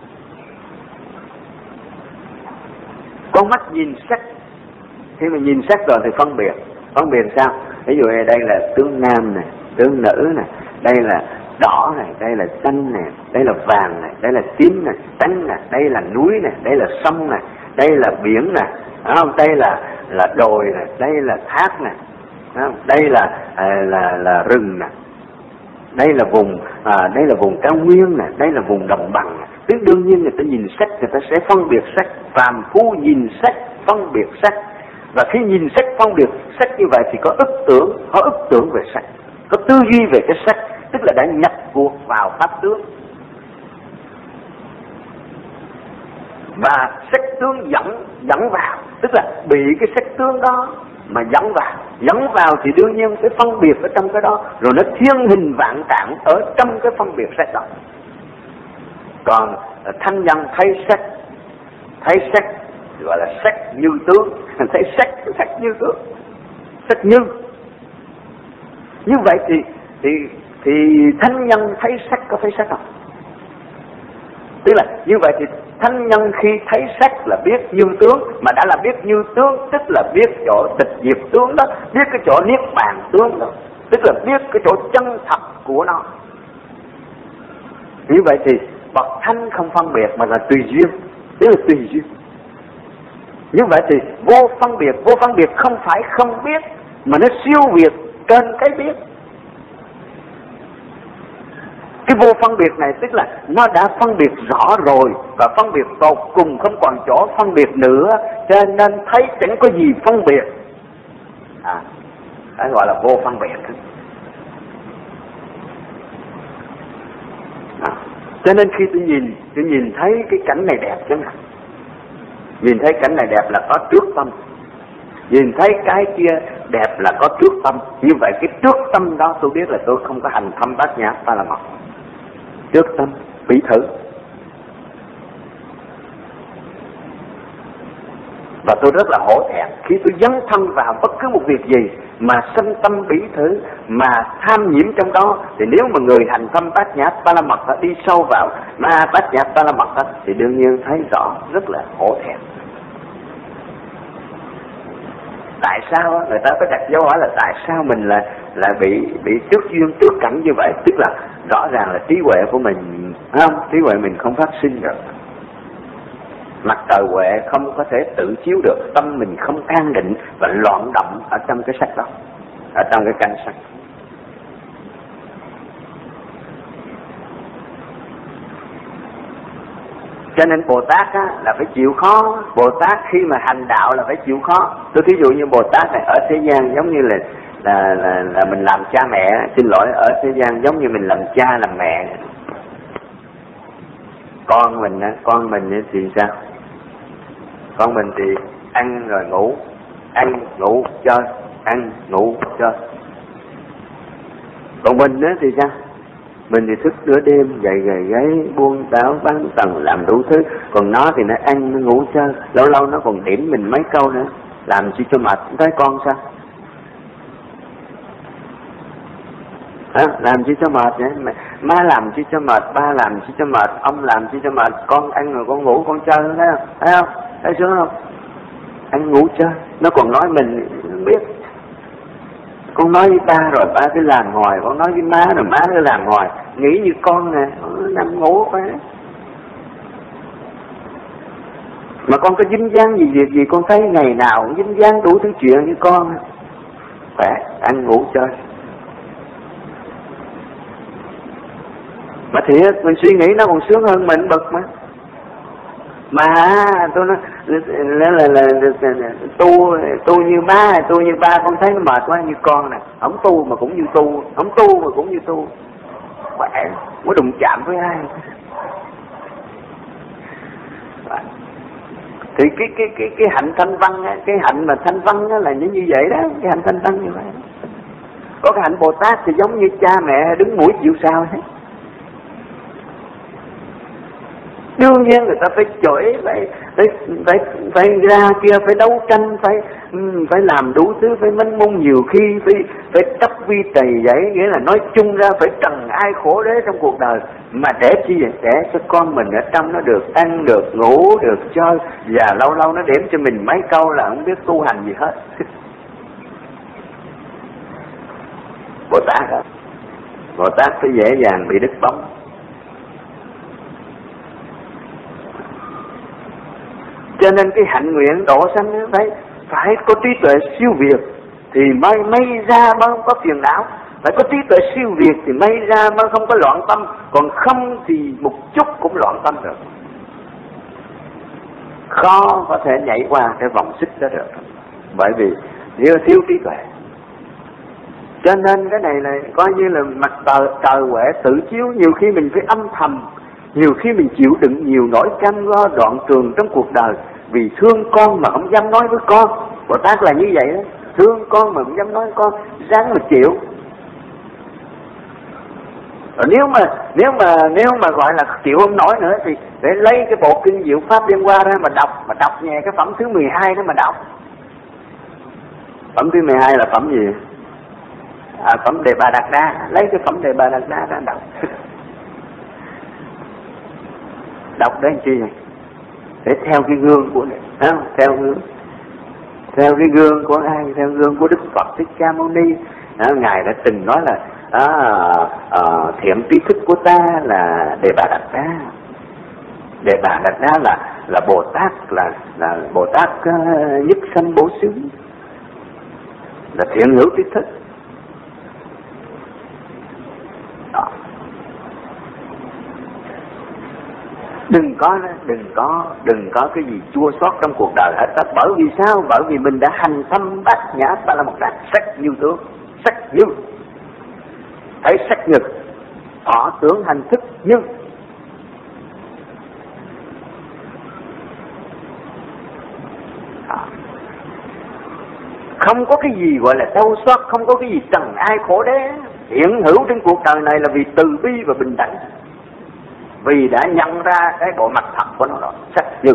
Con mắt nhìn sắc, khi mình nhìn sắc rồi thì phân biệt. Phân biệt sao? Ví dụ đây là tướng nam này, tướng nữ này, đây là đỏ này, đây là xanh này, đây là vàng này, đây là tím này, trắng này, đây là núi này, đây là sông này, đây là biển này, không? Đây là là đồi này, đây là thác này, không? Đây là à, là là rừng này, đây là vùng à, đây là vùng cao nguyên này, đây là vùng đồng bằng này. Tức đương nhiên người ta nhìn sắc người ta sẽ phân biệt sắc. Phàm phu nhìn sắc phân biệt sắc, và khi nhìn sắc phân biệt sắc như vậy thì có ức tưởng, có ức tưởng về sắc, có tư duy về cái sắc, tức là đã nhập cuộc vào pháp tướng. Và sắc tướng dẫn dẫn vào, tức là bị cái sắc tướng đó mà dẫn vào. Dẫn vào thì đương nhiên cái phân biệt ở trong cái đó, rồi nó thiên hình vạn trạng ở trong cái phân biệt sắc đó. Còn thanh nhân thấy sắc, thấy sắc gọi là sắc như tướng, thấy sắc sắc như tướng, sắc như. Như vậy thì thì thì thánh nhân thấy sắc có thấy sắc không? Tức là như vậy thì thánh nhân khi thấy sắc là biết như tướng, mà đã là biết như tướng tức là biết chỗ tịch diệt tướng đó, biết cái chỗ niết bàn tướng đó, tức là biết cái chỗ chân thật của nó. Như vậy thì bậc thánh không phân biệt mà là tùy duyên, tức là tùy duyên. Như vậy thì vô phân biệt. Vô phân biệt không phải không biết, mà nó siêu việt trên cái biết. Cái vô phân biệt này tức là nó đã phân biệt rõ rồi, và phân biệt tột cùng, không còn chỗ phân biệt nữa, cho nên thấy chẳng có gì phân biệt. À, đó gọi là vô phân biệt. À, cho nên khi tôi nhìn, tôi nhìn thấy cái cảnh này đẹp chẳng hạn, nhìn thấy cảnh này đẹp là có trước tâm, nhìn thấy cái kia đẹp là có trước tâm. Như vậy cái trước tâm đó tôi biết là tôi không có hành thâm bát nhã ba la mật. Trước tâm bị thử. Và tôi rất là hổ thẹn khi tôi dấn thân vào bất cứ một việc gì mà sanh tâm bỉ thử, mà tham nhiễm trong đó. Thì nếu mà người hành thâm bát nhã ba la mật đi sâu vào mà bát nhã ba la mật thì đương nhiên thấy rõ, rất là hổ thẹn. Tại sao người ta có đặt dấu hỏi là tại sao mình là là bị bị trước duyên trước cảnh như vậy? Tức là rõ ràng là trí huệ của mình, không, trí huệ mình không phát sinh được. Mặt trời huệ không có thể tự chiếu được, tâm mình không an định và loạn động ở trong cái sắc đó, ở trong cái cảnh sắc. Cho nên Bồ Tát á, là phải chịu khó. Bồ Tát khi mà hành đạo là phải chịu khó. Tôi thí dụ như Bồ Tát này ở thế gian giống như là là, là là mình làm cha mẹ. Xin lỗi, ở thế gian giống như mình làm cha làm mẹ. Con mình á, con mình thì sao? Con mình thì ăn rồi ngủ, ăn ngủ chơi, ăn ngủ chơi. Còn mình á thì sao? Mình thì thức nửa đêm, dậy gầy gáy, buông táo, bán tầng, làm đủ thứ. Còn nó thì nó ăn, nó ngủ chơi. Lâu lâu nó còn điểm mình mấy câu nữa. Làm chi cho mệt, thấy con sao? À, làm chi cho mệt vậy? Má làm chi cho mệt, ba làm chi cho mệt, ông làm chi cho mệt. Con ăn rồi con ngủ, con chơi, thấy không? Thấy không? Thấy sướng không? Ăn ngủ chơi. Nó còn nói mình không biết. Con nói với ba rồi ba cứ làm hoài, con nói với má rồi má cứ làm hoài. Nghĩ như con nè, nằm ngủ phải. Mà con có dính dáng gì việc gì con thấy ngày nào cũng dính dáng đủ thứ chuyện như con. Khỏe, ăn ngủ chơi. Mà thiệt, mình suy nghĩ nó còn sướng hơn mình bực mà. Mà tôi nói là, là, là, là tu tu như ba, tu như ba con thấy nó mệt quá. Như con nè, không tu mà cũng như tu, không tu mà cũng như tu. Khỏe, mới đụng chạm với ai. Thì cái cái cái cái hạnh thanh văn á, cái hạnh mà thanh văn á là như như vậy đó, cái hạnh thanh văn như vậy. Có cái hạnh Bồ Tát thì giống như cha mẹ đứng mũi chịu sao hết. Đương nhiên người ta phải chửi, phải phải phải phải ra kia, phải đấu tranh, phải phải làm đủ thứ, phải mênh mông, nhiều khi phải phải chấp vi tỳ vậy, nghĩa là nói chung ra phải trần ai khổ đế trong cuộc đời. Mà để chi vậy? Để cho con mình ở trong nó được ăn, được ngủ, được chơi, và lâu lâu nó đếm cho mình mấy câu là không biết tu hành gì hết. Bồ Tát đó, Bồ Tát phải dễ dàng bị đứt bóng. Cho nên cái hạnh nguyện độ sanh phải phải có trí tuệ siêu việt thì mới mới ra mới không có phiền não. Phải có trí tuệ siêu việt thì mới ra mới không có loạn tâm. Còn không thì một chút cũng loạn tâm được. Khó có thể nhảy qua cái vòng xích đó được. Bởi vì nếu thiếu trí tuệ. Cho nên cái này là coi như là mặt trời, trời huệ tự chiếu. Nhiều khi mình phải âm thầm, nhiều khi mình chịu đựng nhiều nỗi cam go đoạn trường trong cuộc đời. Vì thương con mà không dám nói với con. Bồ Tát là như vậy đó. Thương con mà không dám nói với con, ráng mà chịu. Rồi nếu mà nếu mà nếu mà gọi là chịu không nổi nữa thì để lấy cái bộ kinh Diệu Pháp Liên Hoa ra mà đọc, mà đọc nghe cái phẩm thứ mười hai đó mà đọc. Phẩm thứ mười hai là phẩm gì? À, phẩm Đề Bà Đạt Đa. Lấy cái phẩm Đề Bà Đạt Đa ra đọc. Đọc để làm chi này? Để theo cái gương của này, không? Theo gương, theo cái gương của ai? Theo gương của Đức Phật Thích Ca Mâu Ni. Đó, ngài đã từng nói là à, à, thiện tri thức của ta là Đề Bà Đạt Đa. Đề Bà Đạt Đa là là Bồ Tát, là là Bồ Tát uh, nhất sanh bổ xứ, là thiện hữu tri thức. Đó. Đừng có đừng có đừng có cái gì chua xót trong cuộc đời hết á. Bởi vì sao? Bởi vì mình đã hành thâm bát nhã ba la mật đa, sắc như tướng, sắc như thấy sắc như, thọ tưởng hành thức như. Không có cái gì gọi là đau xót, không có cái gì trần ai khổ đế. Hiện hữu trên cuộc đời này là vì từ bi và bình đẳng, vì đã nhận ra cái bộ mặt thật của nó rồi, sắc như.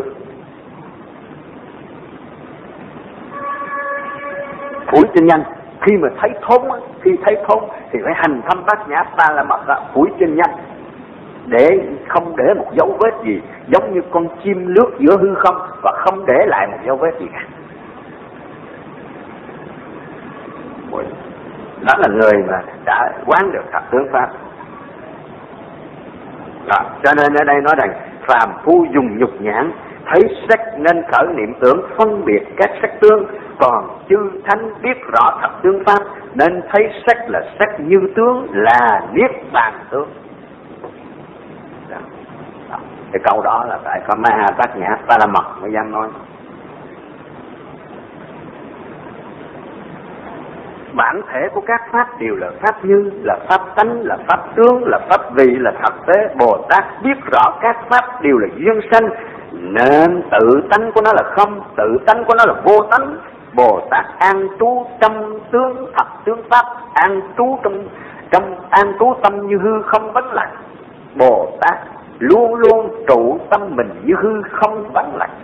Phủi trên nhanh, khi mà thấy thốn, khi thấy thốn thì phải hành thâm bát nhã ba la mật đa, phủi trên nhanh, để không để một dấu vết gì, giống như con chim lướt giữa hư không và không để lại một dấu vết gì cả. Đó là người mà đã quán được thập tướng pháp. Đó, cho nên ở đây nói rằng phàm phu dùng nhục nhãn thấy sắc nên khởi niệm tưởng phân biệt các sắc tướng, còn chư thánh biết rõ thập tướng pháp nên thấy sắc là sắc như tướng, là niết bàn tướng. Đó. Đó. Cái câu đó là phải có ma bát nhã ba la mật mới dám nói. Bản thể của các pháp đều là pháp như, là pháp tánh, là pháp tướng, là pháp vị, là thực tế. Bồ Tát biết rõ các pháp đều là duyên sanh, nên tự tánh của nó là không, tự tánh của nó là vô tánh. Bồ Tát an trú trong tướng thật tướng pháp, an trú trong trong an trú tâm như hư không vắng lặng. Bồ Tát luôn luôn trụ tâm mình như hư không vắng lặng.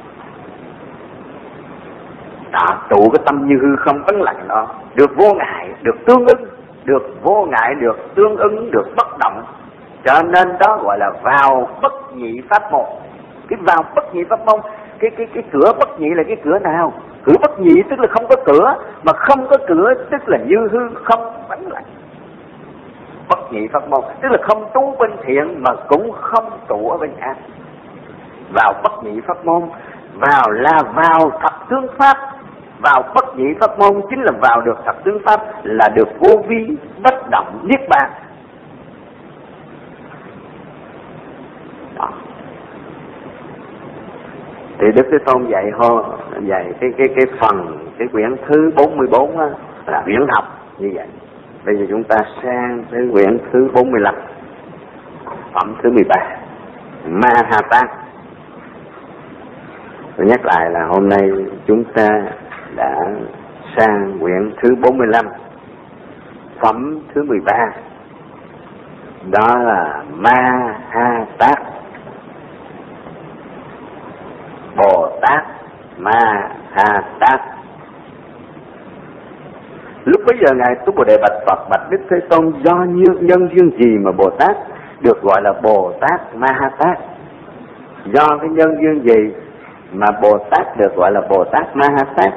Đó, trụ cái tâm như hư không vắng lặng đó, được vô ngại, được tương ứng, được vô ngại, được tương ứng, được bất động. Cho nên đó gọi là vào bất nhị pháp môn. Cái vào bất nhị pháp môn, cái cái cái cửa bất nhị là cái cửa nào? Cửa bất nhị tức là không có cửa, mà không có cửa tức là như hư không vắng lặng. Bất nhị pháp môn tức là không trú bên thiện mà cũng không trụ ở bên ác. Vào bất nhị pháp môn, vào là vào thập tướng pháp. Vào bất nhị pháp môn chính là vào được thập tướng pháp, là được vô vi, bất động, niết bàn. Đó. Thì Đức Thế Tôn dạy ho dạy cái cái cái phần cái quyển thứ bốn mươi bốn á, là quyển học như vậy. Bây giờ chúng ta sang tới quyển thứ bốn mươi lăm, phẩm thứ mười ba, Mahatan. Tôi nhắc lại là hôm nay chúng ta đã sang quyển thứ bốn mươi lăm, phẩm thứ mười ba, đó là Ma-ha-tát. Bồ Tát Ma-ha-tát. Lúc bấy giờ Ngài Túc Bồ Đề bạch Phật: bạch Đức Thế Tôn, do nhân, nhân duyên gì mà Bồ Tát được gọi là Bồ Tát Ma-ha-tát? Do cái nhân duyên gì mà Bồ Tát được gọi là Bồ Tát Ma-ha-tát?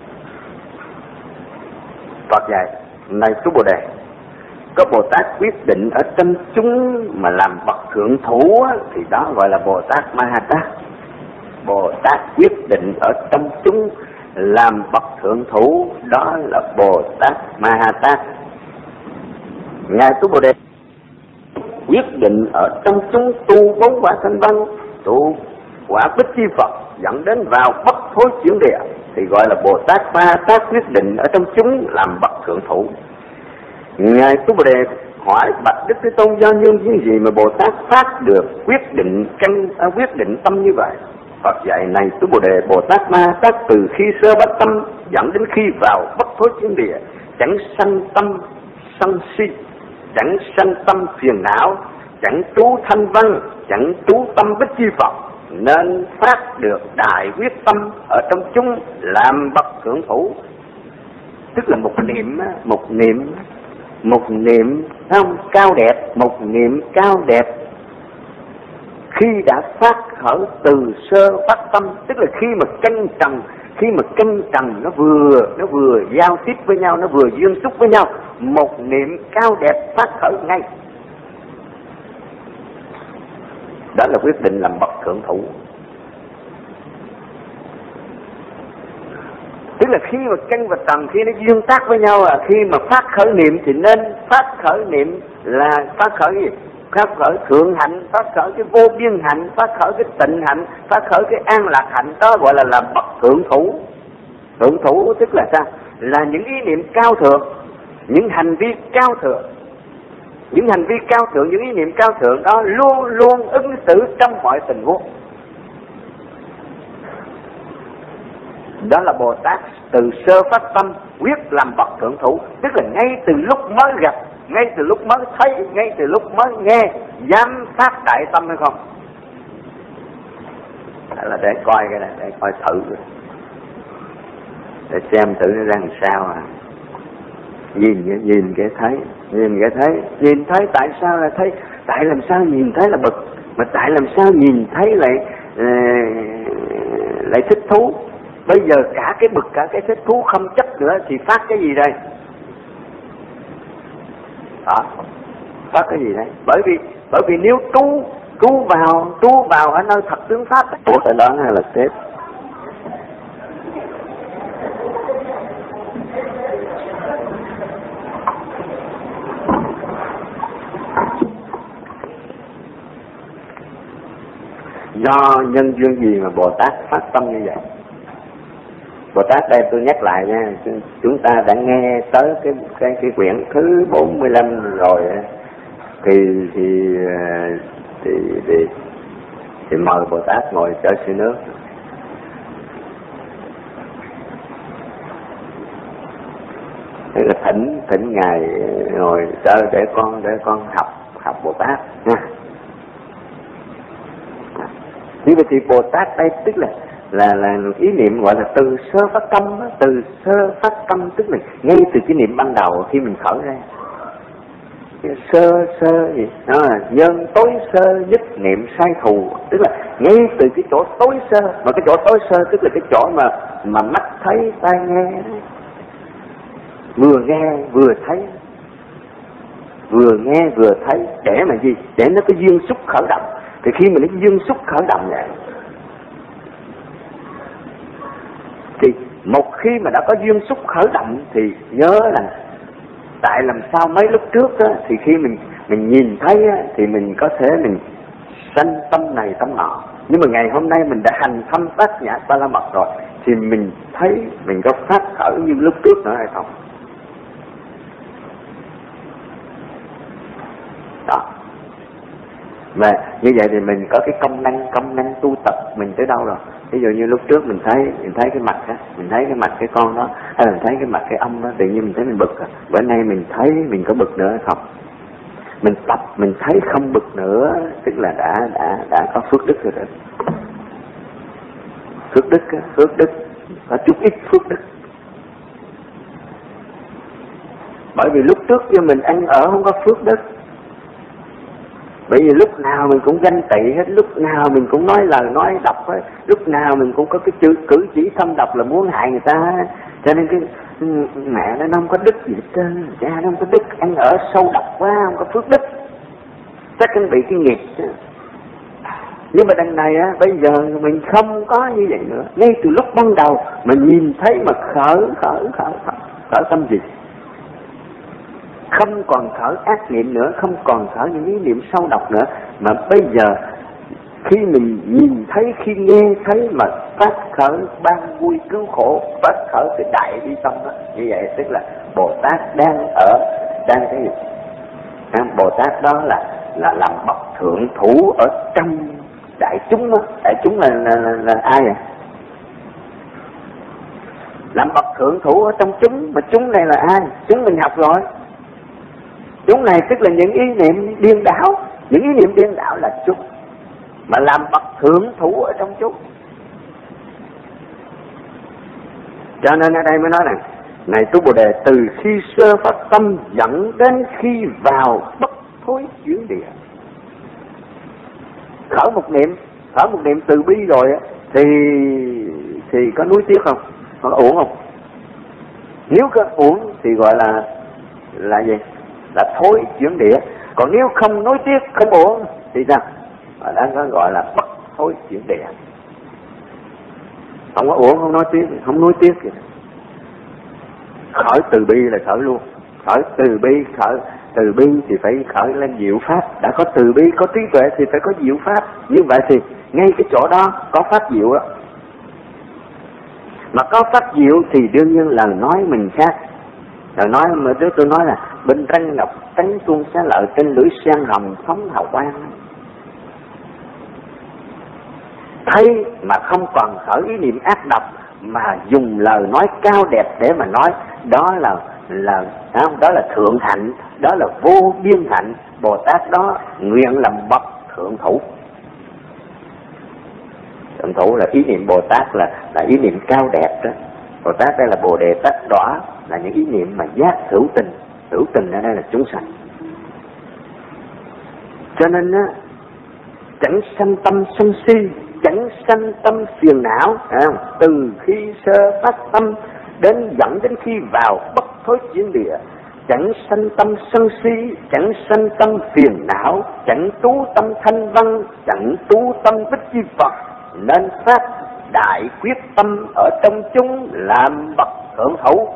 Phật dạy: này Túc Bồ Đề, có Bồ Tát quyết định ở trong chúng mà làm bậc thượng thủ á, thì đó gọi là Bồ Tát Ma-ha-tát. Bồ Tát quyết định ở trong chúng làm bậc thượng thủ, đó là Bồ Tát Ma-ha-tát. Ngài Túc Bồ Đề quyết định ở trong chúng tu bốn quả thanh văn, tu quả Bích Chi Phật, dẫn đến vào bất thối chuyển địa, thì gọi là Bồ Tát Ma-ha-tát quyết định ở trong chúng làm bậc thượng thủ. Ngài Túc Bồ Đề hỏi: bạch Đức Thế Tôn, do nhân duyên gì mà Bồ Tát phát được quyết định căn à, quyết định tâm như vậy? Phật dạy: này Túc Bồ Đề, Bồ Tát Ma-ha-tát từ khi sơ bát tâm dẫn đến khi vào bất thối chuyển địa, chẳng sanh tâm sân si, chẳng sanh tâm phiền não, chẳng trú thanh văn, chẳng trú tâm Bích Chi Phật, nên phát được đại quyết tâm ở trong chúng làm bậc thượng thủ. Tức là một niệm, một niệm, một niệm không cao đẹp, một niệm cao đẹp khi đã phát khởi từ sơ phát tâm, tức là khi mà cân trần, khi mà cân trần nó vừa nó vừa giao tiếp với nhau, nó vừa duyên xúc với nhau, một niệm cao đẹp phát khởi ngay. Đó là quyết định làm bậc thượng thủ. Tức là khi mà căn và trần khi nó duyên tác với nhau, à, khi mà phát khởi niệm thì nên phát khởi niệm là phát khởi gì? Phát khởi thượng hạnh, phát khởi cái vô biên hạnh, phát khởi cái tịnh hạnh, phát khởi cái an lạc hạnh, đó gọi là làm bậc thượng thủ. Thượng thủ tức là sao? Là những ý niệm cao thượng, những hành vi cao thượng. Những hành vi cao thượng, những ý niệm cao thượng đó luôn luôn ứng xử trong mọi tình huống. Đó là Bồ Tát từ sơ phát tâm quyết làm bậc thượng thủ. Tức là ngay từ lúc mới gặp, ngay từ lúc mới thấy, ngay từ lúc mới nghe, dám phát đại tâm hay không? Đó là để coi cái này, để coi thử, để xem thử nó ra làm sao à. Nhìn nhìn cái thấy, nhìn cái thấy, nhìn thấy tại sao là thấy, tại làm sao nhìn thấy là bực, mà tại làm sao nhìn thấy lại lại thích thú. Bây giờ cả cái bực cả cái thích thú không chấp nữa thì phát cái gì đây? Đó, phát cái gì đấy? Bởi vì bởi vì nếu tu tu vào tu vào ở nơi thật tướng pháp, ủa cái đó hay là xếp? Do nhân duyên gì mà Bồ Tát phát tâm như vậy? Bồ Tát đây tôi nhắc lại nha, chúng ta đã nghe tới cái cái cái quyển thứ bốn mươi lăm rồi, thì thì thì thì, thì mời Bồ Tát ngồi chở xứ nước. Thế là thỉnh thỉnh ngài ngồi chở để con để con học học Bồ Tát nha. Như vậy thì Bồ Tát đây tức là là là ý niệm gọi là từ sơ phát tâm đó. Từ sơ phát tâm tức là ngay từ cái niệm ban đầu khi mình khởi ra, sơ sơ gì đó là nhân tối sơ nhất niệm sai thù, tức là ngay từ cái chỗ tối sơ, mà cái chỗ tối sơ tức là cái chỗ mà mà mắt thấy tai nghe, vừa nghe vừa thấy, vừa nghe vừa thấy, để mà gì? Để nó có duyên xúc khởi động. Thì khi mà nó duyên xúc khởi động vậy, thì một khi mà đã có duyên xúc khởi động thì nhớ là tại làm sao mấy lúc trước á, thì khi mình mình nhìn thấy á, thì mình có thể mình sanh tâm này tâm nọ, nhưng mà ngày hôm nay mình đã hành thâm tác nhã ba la mật rồi thì mình thấy mình có phát khởi như lúc trước nữa hay không? Đó. Và như vậy thì mình có cái công năng công năng tu tập mình tới đâu rồi? Ví dụ như lúc trước mình thấy mình thấy cái mặt á, mình thấy cái mặt cái con đó, hay là mình thấy cái mặt cái ông đó, tự nhiên mình thấy mình bực à. Bữa nay mình thấy mình có bực nữa hay không? Mình tập mình thấy không bực nữa, tức là đã đã đã có phước đức rồi đó. Phước đức á, phước đức có chút ít phước đức. Bởi vì lúc trước cho mình ăn ở không có phước đức. Bởi vì lúc nào mình cũng ganh tị hết, lúc nào mình cũng nói lời nói độc hết, lúc nào mình cũng có cái chữ cử chỉ thâm độc là muốn hại người ta hết. Cho nên cái mẹ nó không có đức gì hết trơn, cha nó không có đức, ăn ở sâu độc quá, không có phước đức, chắc anh bị cái nghiệp chứ. Nhưng mà đằng này á, bây giờ mình không có như vậy nữa. Ngay từ lúc ban đầu mình nhìn thấy mà khởi khởi khởi khởi, khởi tâm gì, không còn khởi ác niệm nữa, không còn khởi những ý niệm sâu độc nữa, mà bây giờ khi mình nhìn thấy, khi nghe thấy mà phát khởi ban vui cứu khổ, phát khởi cái đại bi tâm đó, như vậy tức là Bồ Tát đang ở đang cái gì? Bồ Tát đó là là làm bậc thượng thủ ở trong đại chúng đó. Đại chúng là là, là, là ai à? Làm bậc thượng thủ ở trong chúng, mà chúng này là ai? Chúng mình học rồi. Chúng này tức là những ý niệm điên đảo, những ý niệm điên đảo là chúng, mà làm bậc thượng thủ ở trong chúng. Cho nên ở đây mới nói rằng, này tu Bồ Đề, từ khi sơ phát tâm dẫn đến khi vào bất thối chuyển địa. Khởi một niệm, khởi một niệm từ bi rồi thì thì có nuối tiếc không? Có uổng không? Nếu có uổng thì gọi là là gì? Là thối chuyển địa. Còn nếu không nối tiếc, không uổng thì sao? Ở đó có gọi là bất thối chuyển địa. Không có uổng, không nói tiếc, không nối tiếc gì. khởi từ bi là khởi luôn. Khởi từ bi, khởi từ bi thì phải khởi lên diệu pháp. Đã có từ bi, có trí tuệ thì phải có diệu pháp. Như vậy thì ngay cái chỗ đó có pháp diệu đó. Mà có pháp diệu thì đương nhiên lời nói mình khác. Lời nói mà trước tôi nói là bên tranh ngọc cánh chuông xá lợi, trên lưỡi sen hồng phóng hào quang. Thấy mà không còn khởi ý niệm ác độc, mà dùng lời nói cao đẹp để mà nói, đó là là không, đó là thượng hạnh, đó là vô biên hạnh. Bồ Tát đó nguyện làm bậc thượng thủ. Thượng thủ là ý niệm Bồ Tát là là ý niệm cao đẹp đó. Bồ Tát đây là Bồ Đề Tát Đỏa, là những ý niệm mà giác hữu tình. Hữu tình ở đây là chúng sanh. Cho nên á, chẳng sanh tâm sân si, chẳng sanh tâm phiền não, à, từ khi sơ phát tâm đến dẫn đến khi vào bất thối chuyển địa, chẳng sanh tâm sân si, chẳng sanh tâm phiền não, chẳng trú tâm thanh văn, chẳng trú tâm bích chi Phật, nên phát đại quyết tâm ở trong chúng làm bậc thượng thủ.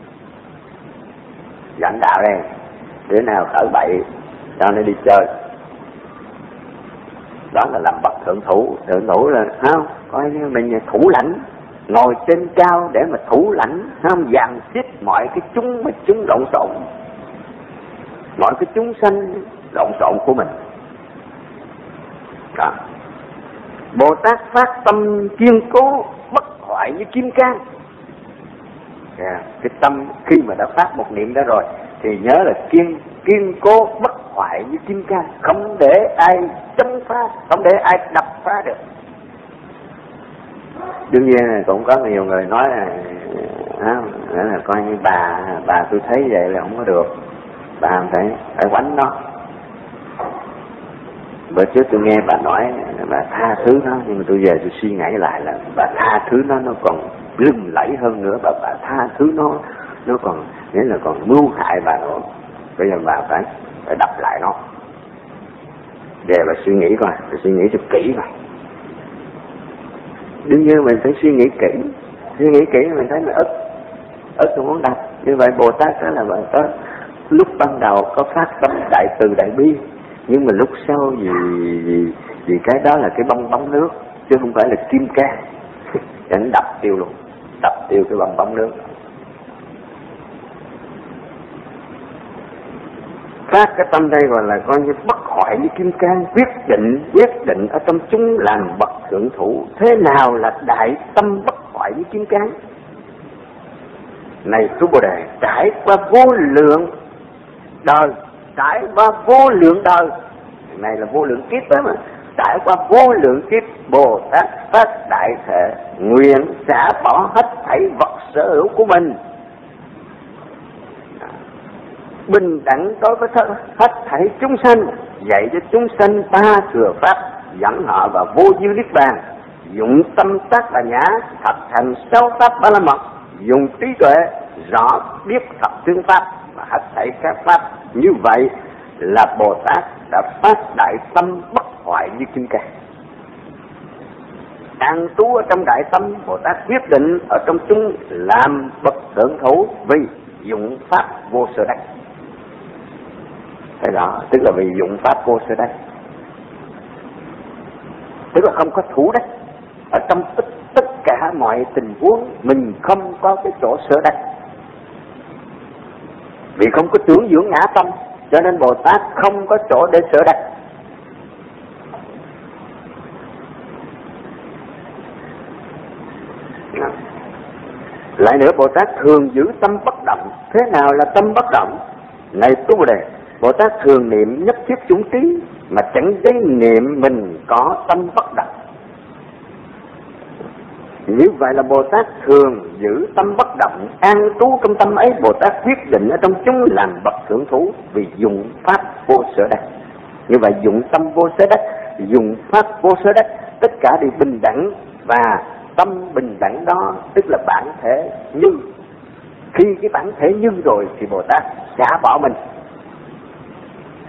Dẫn đạo đây, đứa nào khởi bậy cho nó đi chơi, đó là làm bậc thượng thủ. Thượng thủ là không, coi như mình thủ lãnh, ngồi trên cao để mà thủ lãnh, không dàn xếp mọi cái chúng mà chúng lộn xộn, mọi cái chúng sanh lộn xộn của mình. Đó. Bồ Tát phát tâm kiên cố bất hoại như kim cang. Yeah. Cái tâm khi mà đã phát một niệm đó rồi thì nhớ là kiên kiên cố bất hoại như kim cang, không để ai chống phá, không để ai đập phá được. Đương nhiên là cũng có nhiều người nói là đó, là coi như bà bà tôi thấy vậy là không có được, bà phải phải quánh nó. Bữa trước tôi nghe bà nói bà tha thứ nó, nhưng mà tôi về tôi suy nghĩ lại là bà tha thứ nó nó còn lừng lẫy hơn nữa. Bà bà tha thứ nó nó còn nghĩa là còn mưu hại bà nữa. Bây giờ bà phải phải đập lại nó. Về bà suy nghĩ coi, bà suy nghĩ cho kỹ coi. Đương nhiên mình phải suy nghĩ kỹ, suy nghĩ kỹ mình thấy nó ức ức không muốn đập. Như vậy Bồ Tát đó là bà có lúc ban đầu có phát tâm đại từ đại bi, nhưng mà lúc sau vì vì, vì cái đó là cái bong bóng nước chứ không phải là kim cang, cho nó đập tiêu luôn, đập tiêu cái bong bóng nước. Phát cái tâm đây gọi là coi như bất hoại như kim cang, quyết định quyết định ở trong chúng làm bậc thượng thủ. Thế nào là đại tâm bất hoại như kim cang? Này chú Bồ Đề, trải qua vô lượng đời, trải qua vô lượng đời, này là vô lượng kiếp đó mà, trải qua vô lượng kiếp, Bồ Tát phát đại thể nguyện xả bỏ hết thảy vật sở hữu của mình, bình đẳng đối với hết thảy chúng sanh, dạy cho chúng sanh ba thừa pháp, dẫn họ vào vô diêu niết bàn, dụng tâm tác là nhã, thật thành sáu pháp ba la mật, dùng trí tuệ rõ biết thập tương pháp và hết thảy các pháp. Như vậy là Bồ Tát đã phát đại tâm bất hoại như kim cang. An trú ở trong đại tâm, Bồ Tát quyết định ở trong chúng làm bậc thượng thủ vì dụng pháp vô sở đắc. Thế đó, tức là vì dụng pháp vô sở đắc, tức là không có thủ đắc. Ở trong tất, tất cả mọi tình huống mình không có cái chỗ sở đắc, vì không có tưởng dưỡng ngã tâm, cho nên Bồ Tát không có chỗ để sở đắc. Lại nữa, Bồ Tát thường giữ tâm bất động. Thế nào là tâm bất động? Này Tu Bồ Đề, Bồ Tát thường niệm nhất thiết chủng trí mà chẳng thấy niệm mình có tâm bất động. Như vậy là Bồ Tát thường giữ tâm bất động, an trú trong tâm ấy. Bồ Tát quyết định ở trong chúng làm bậc thượng thủ vì dụng pháp vô sở đắc. Như vậy dụng tâm vô sở đắc, dùng pháp vô sở đắc, tất cả đều bình đẳng. Và tâm bình đẳng đó tức là bản thể như. Khi cái bản thể như rồi thì Bồ Tát xả bỏ mình.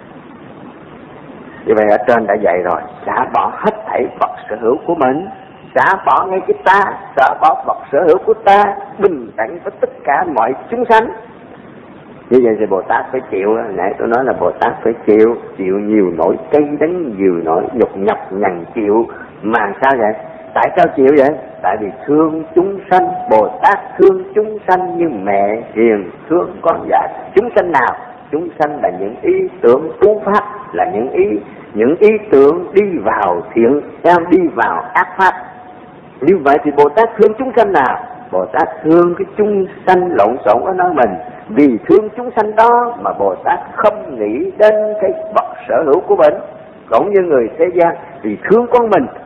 Như vậy ở trên đã dạy rồi, xả bỏ hết thảy vật sở hữu của mình, xả bỏ ngay cái ta, xả bỏ vật sở hữu của ta, bình đẳng với tất cả mọi chúng sanh. Như vậy thì Bồ Tát phải chịu. Nãy tôi nói là Bồ Tát phải chịu, chịu nhiều nỗi cay đắng, nhiều nỗi nhục nhọc nhằn chịu. Mà sao vậy? Tại sao chịu vậy? Tại vì thương chúng sanh. Bồ Tát thương chúng sanh như mẹ hiền thương con dại. Chúng sanh nào? Chúng sanh là những ý tưởng thú pháp, là những ý những ý tưởng đi vào thiện, đi vào ác pháp. Như vậy thì Bồ Tát thương chúng sanh nào? Bồ Tát thương cái chúng sanh lộn xộn ở nơi mình. Vì thương chúng sanh đó mà Bồ Tát không nghĩ đến cái vật sở hữu của mình. Cũng như người thế gian, vì thương con mình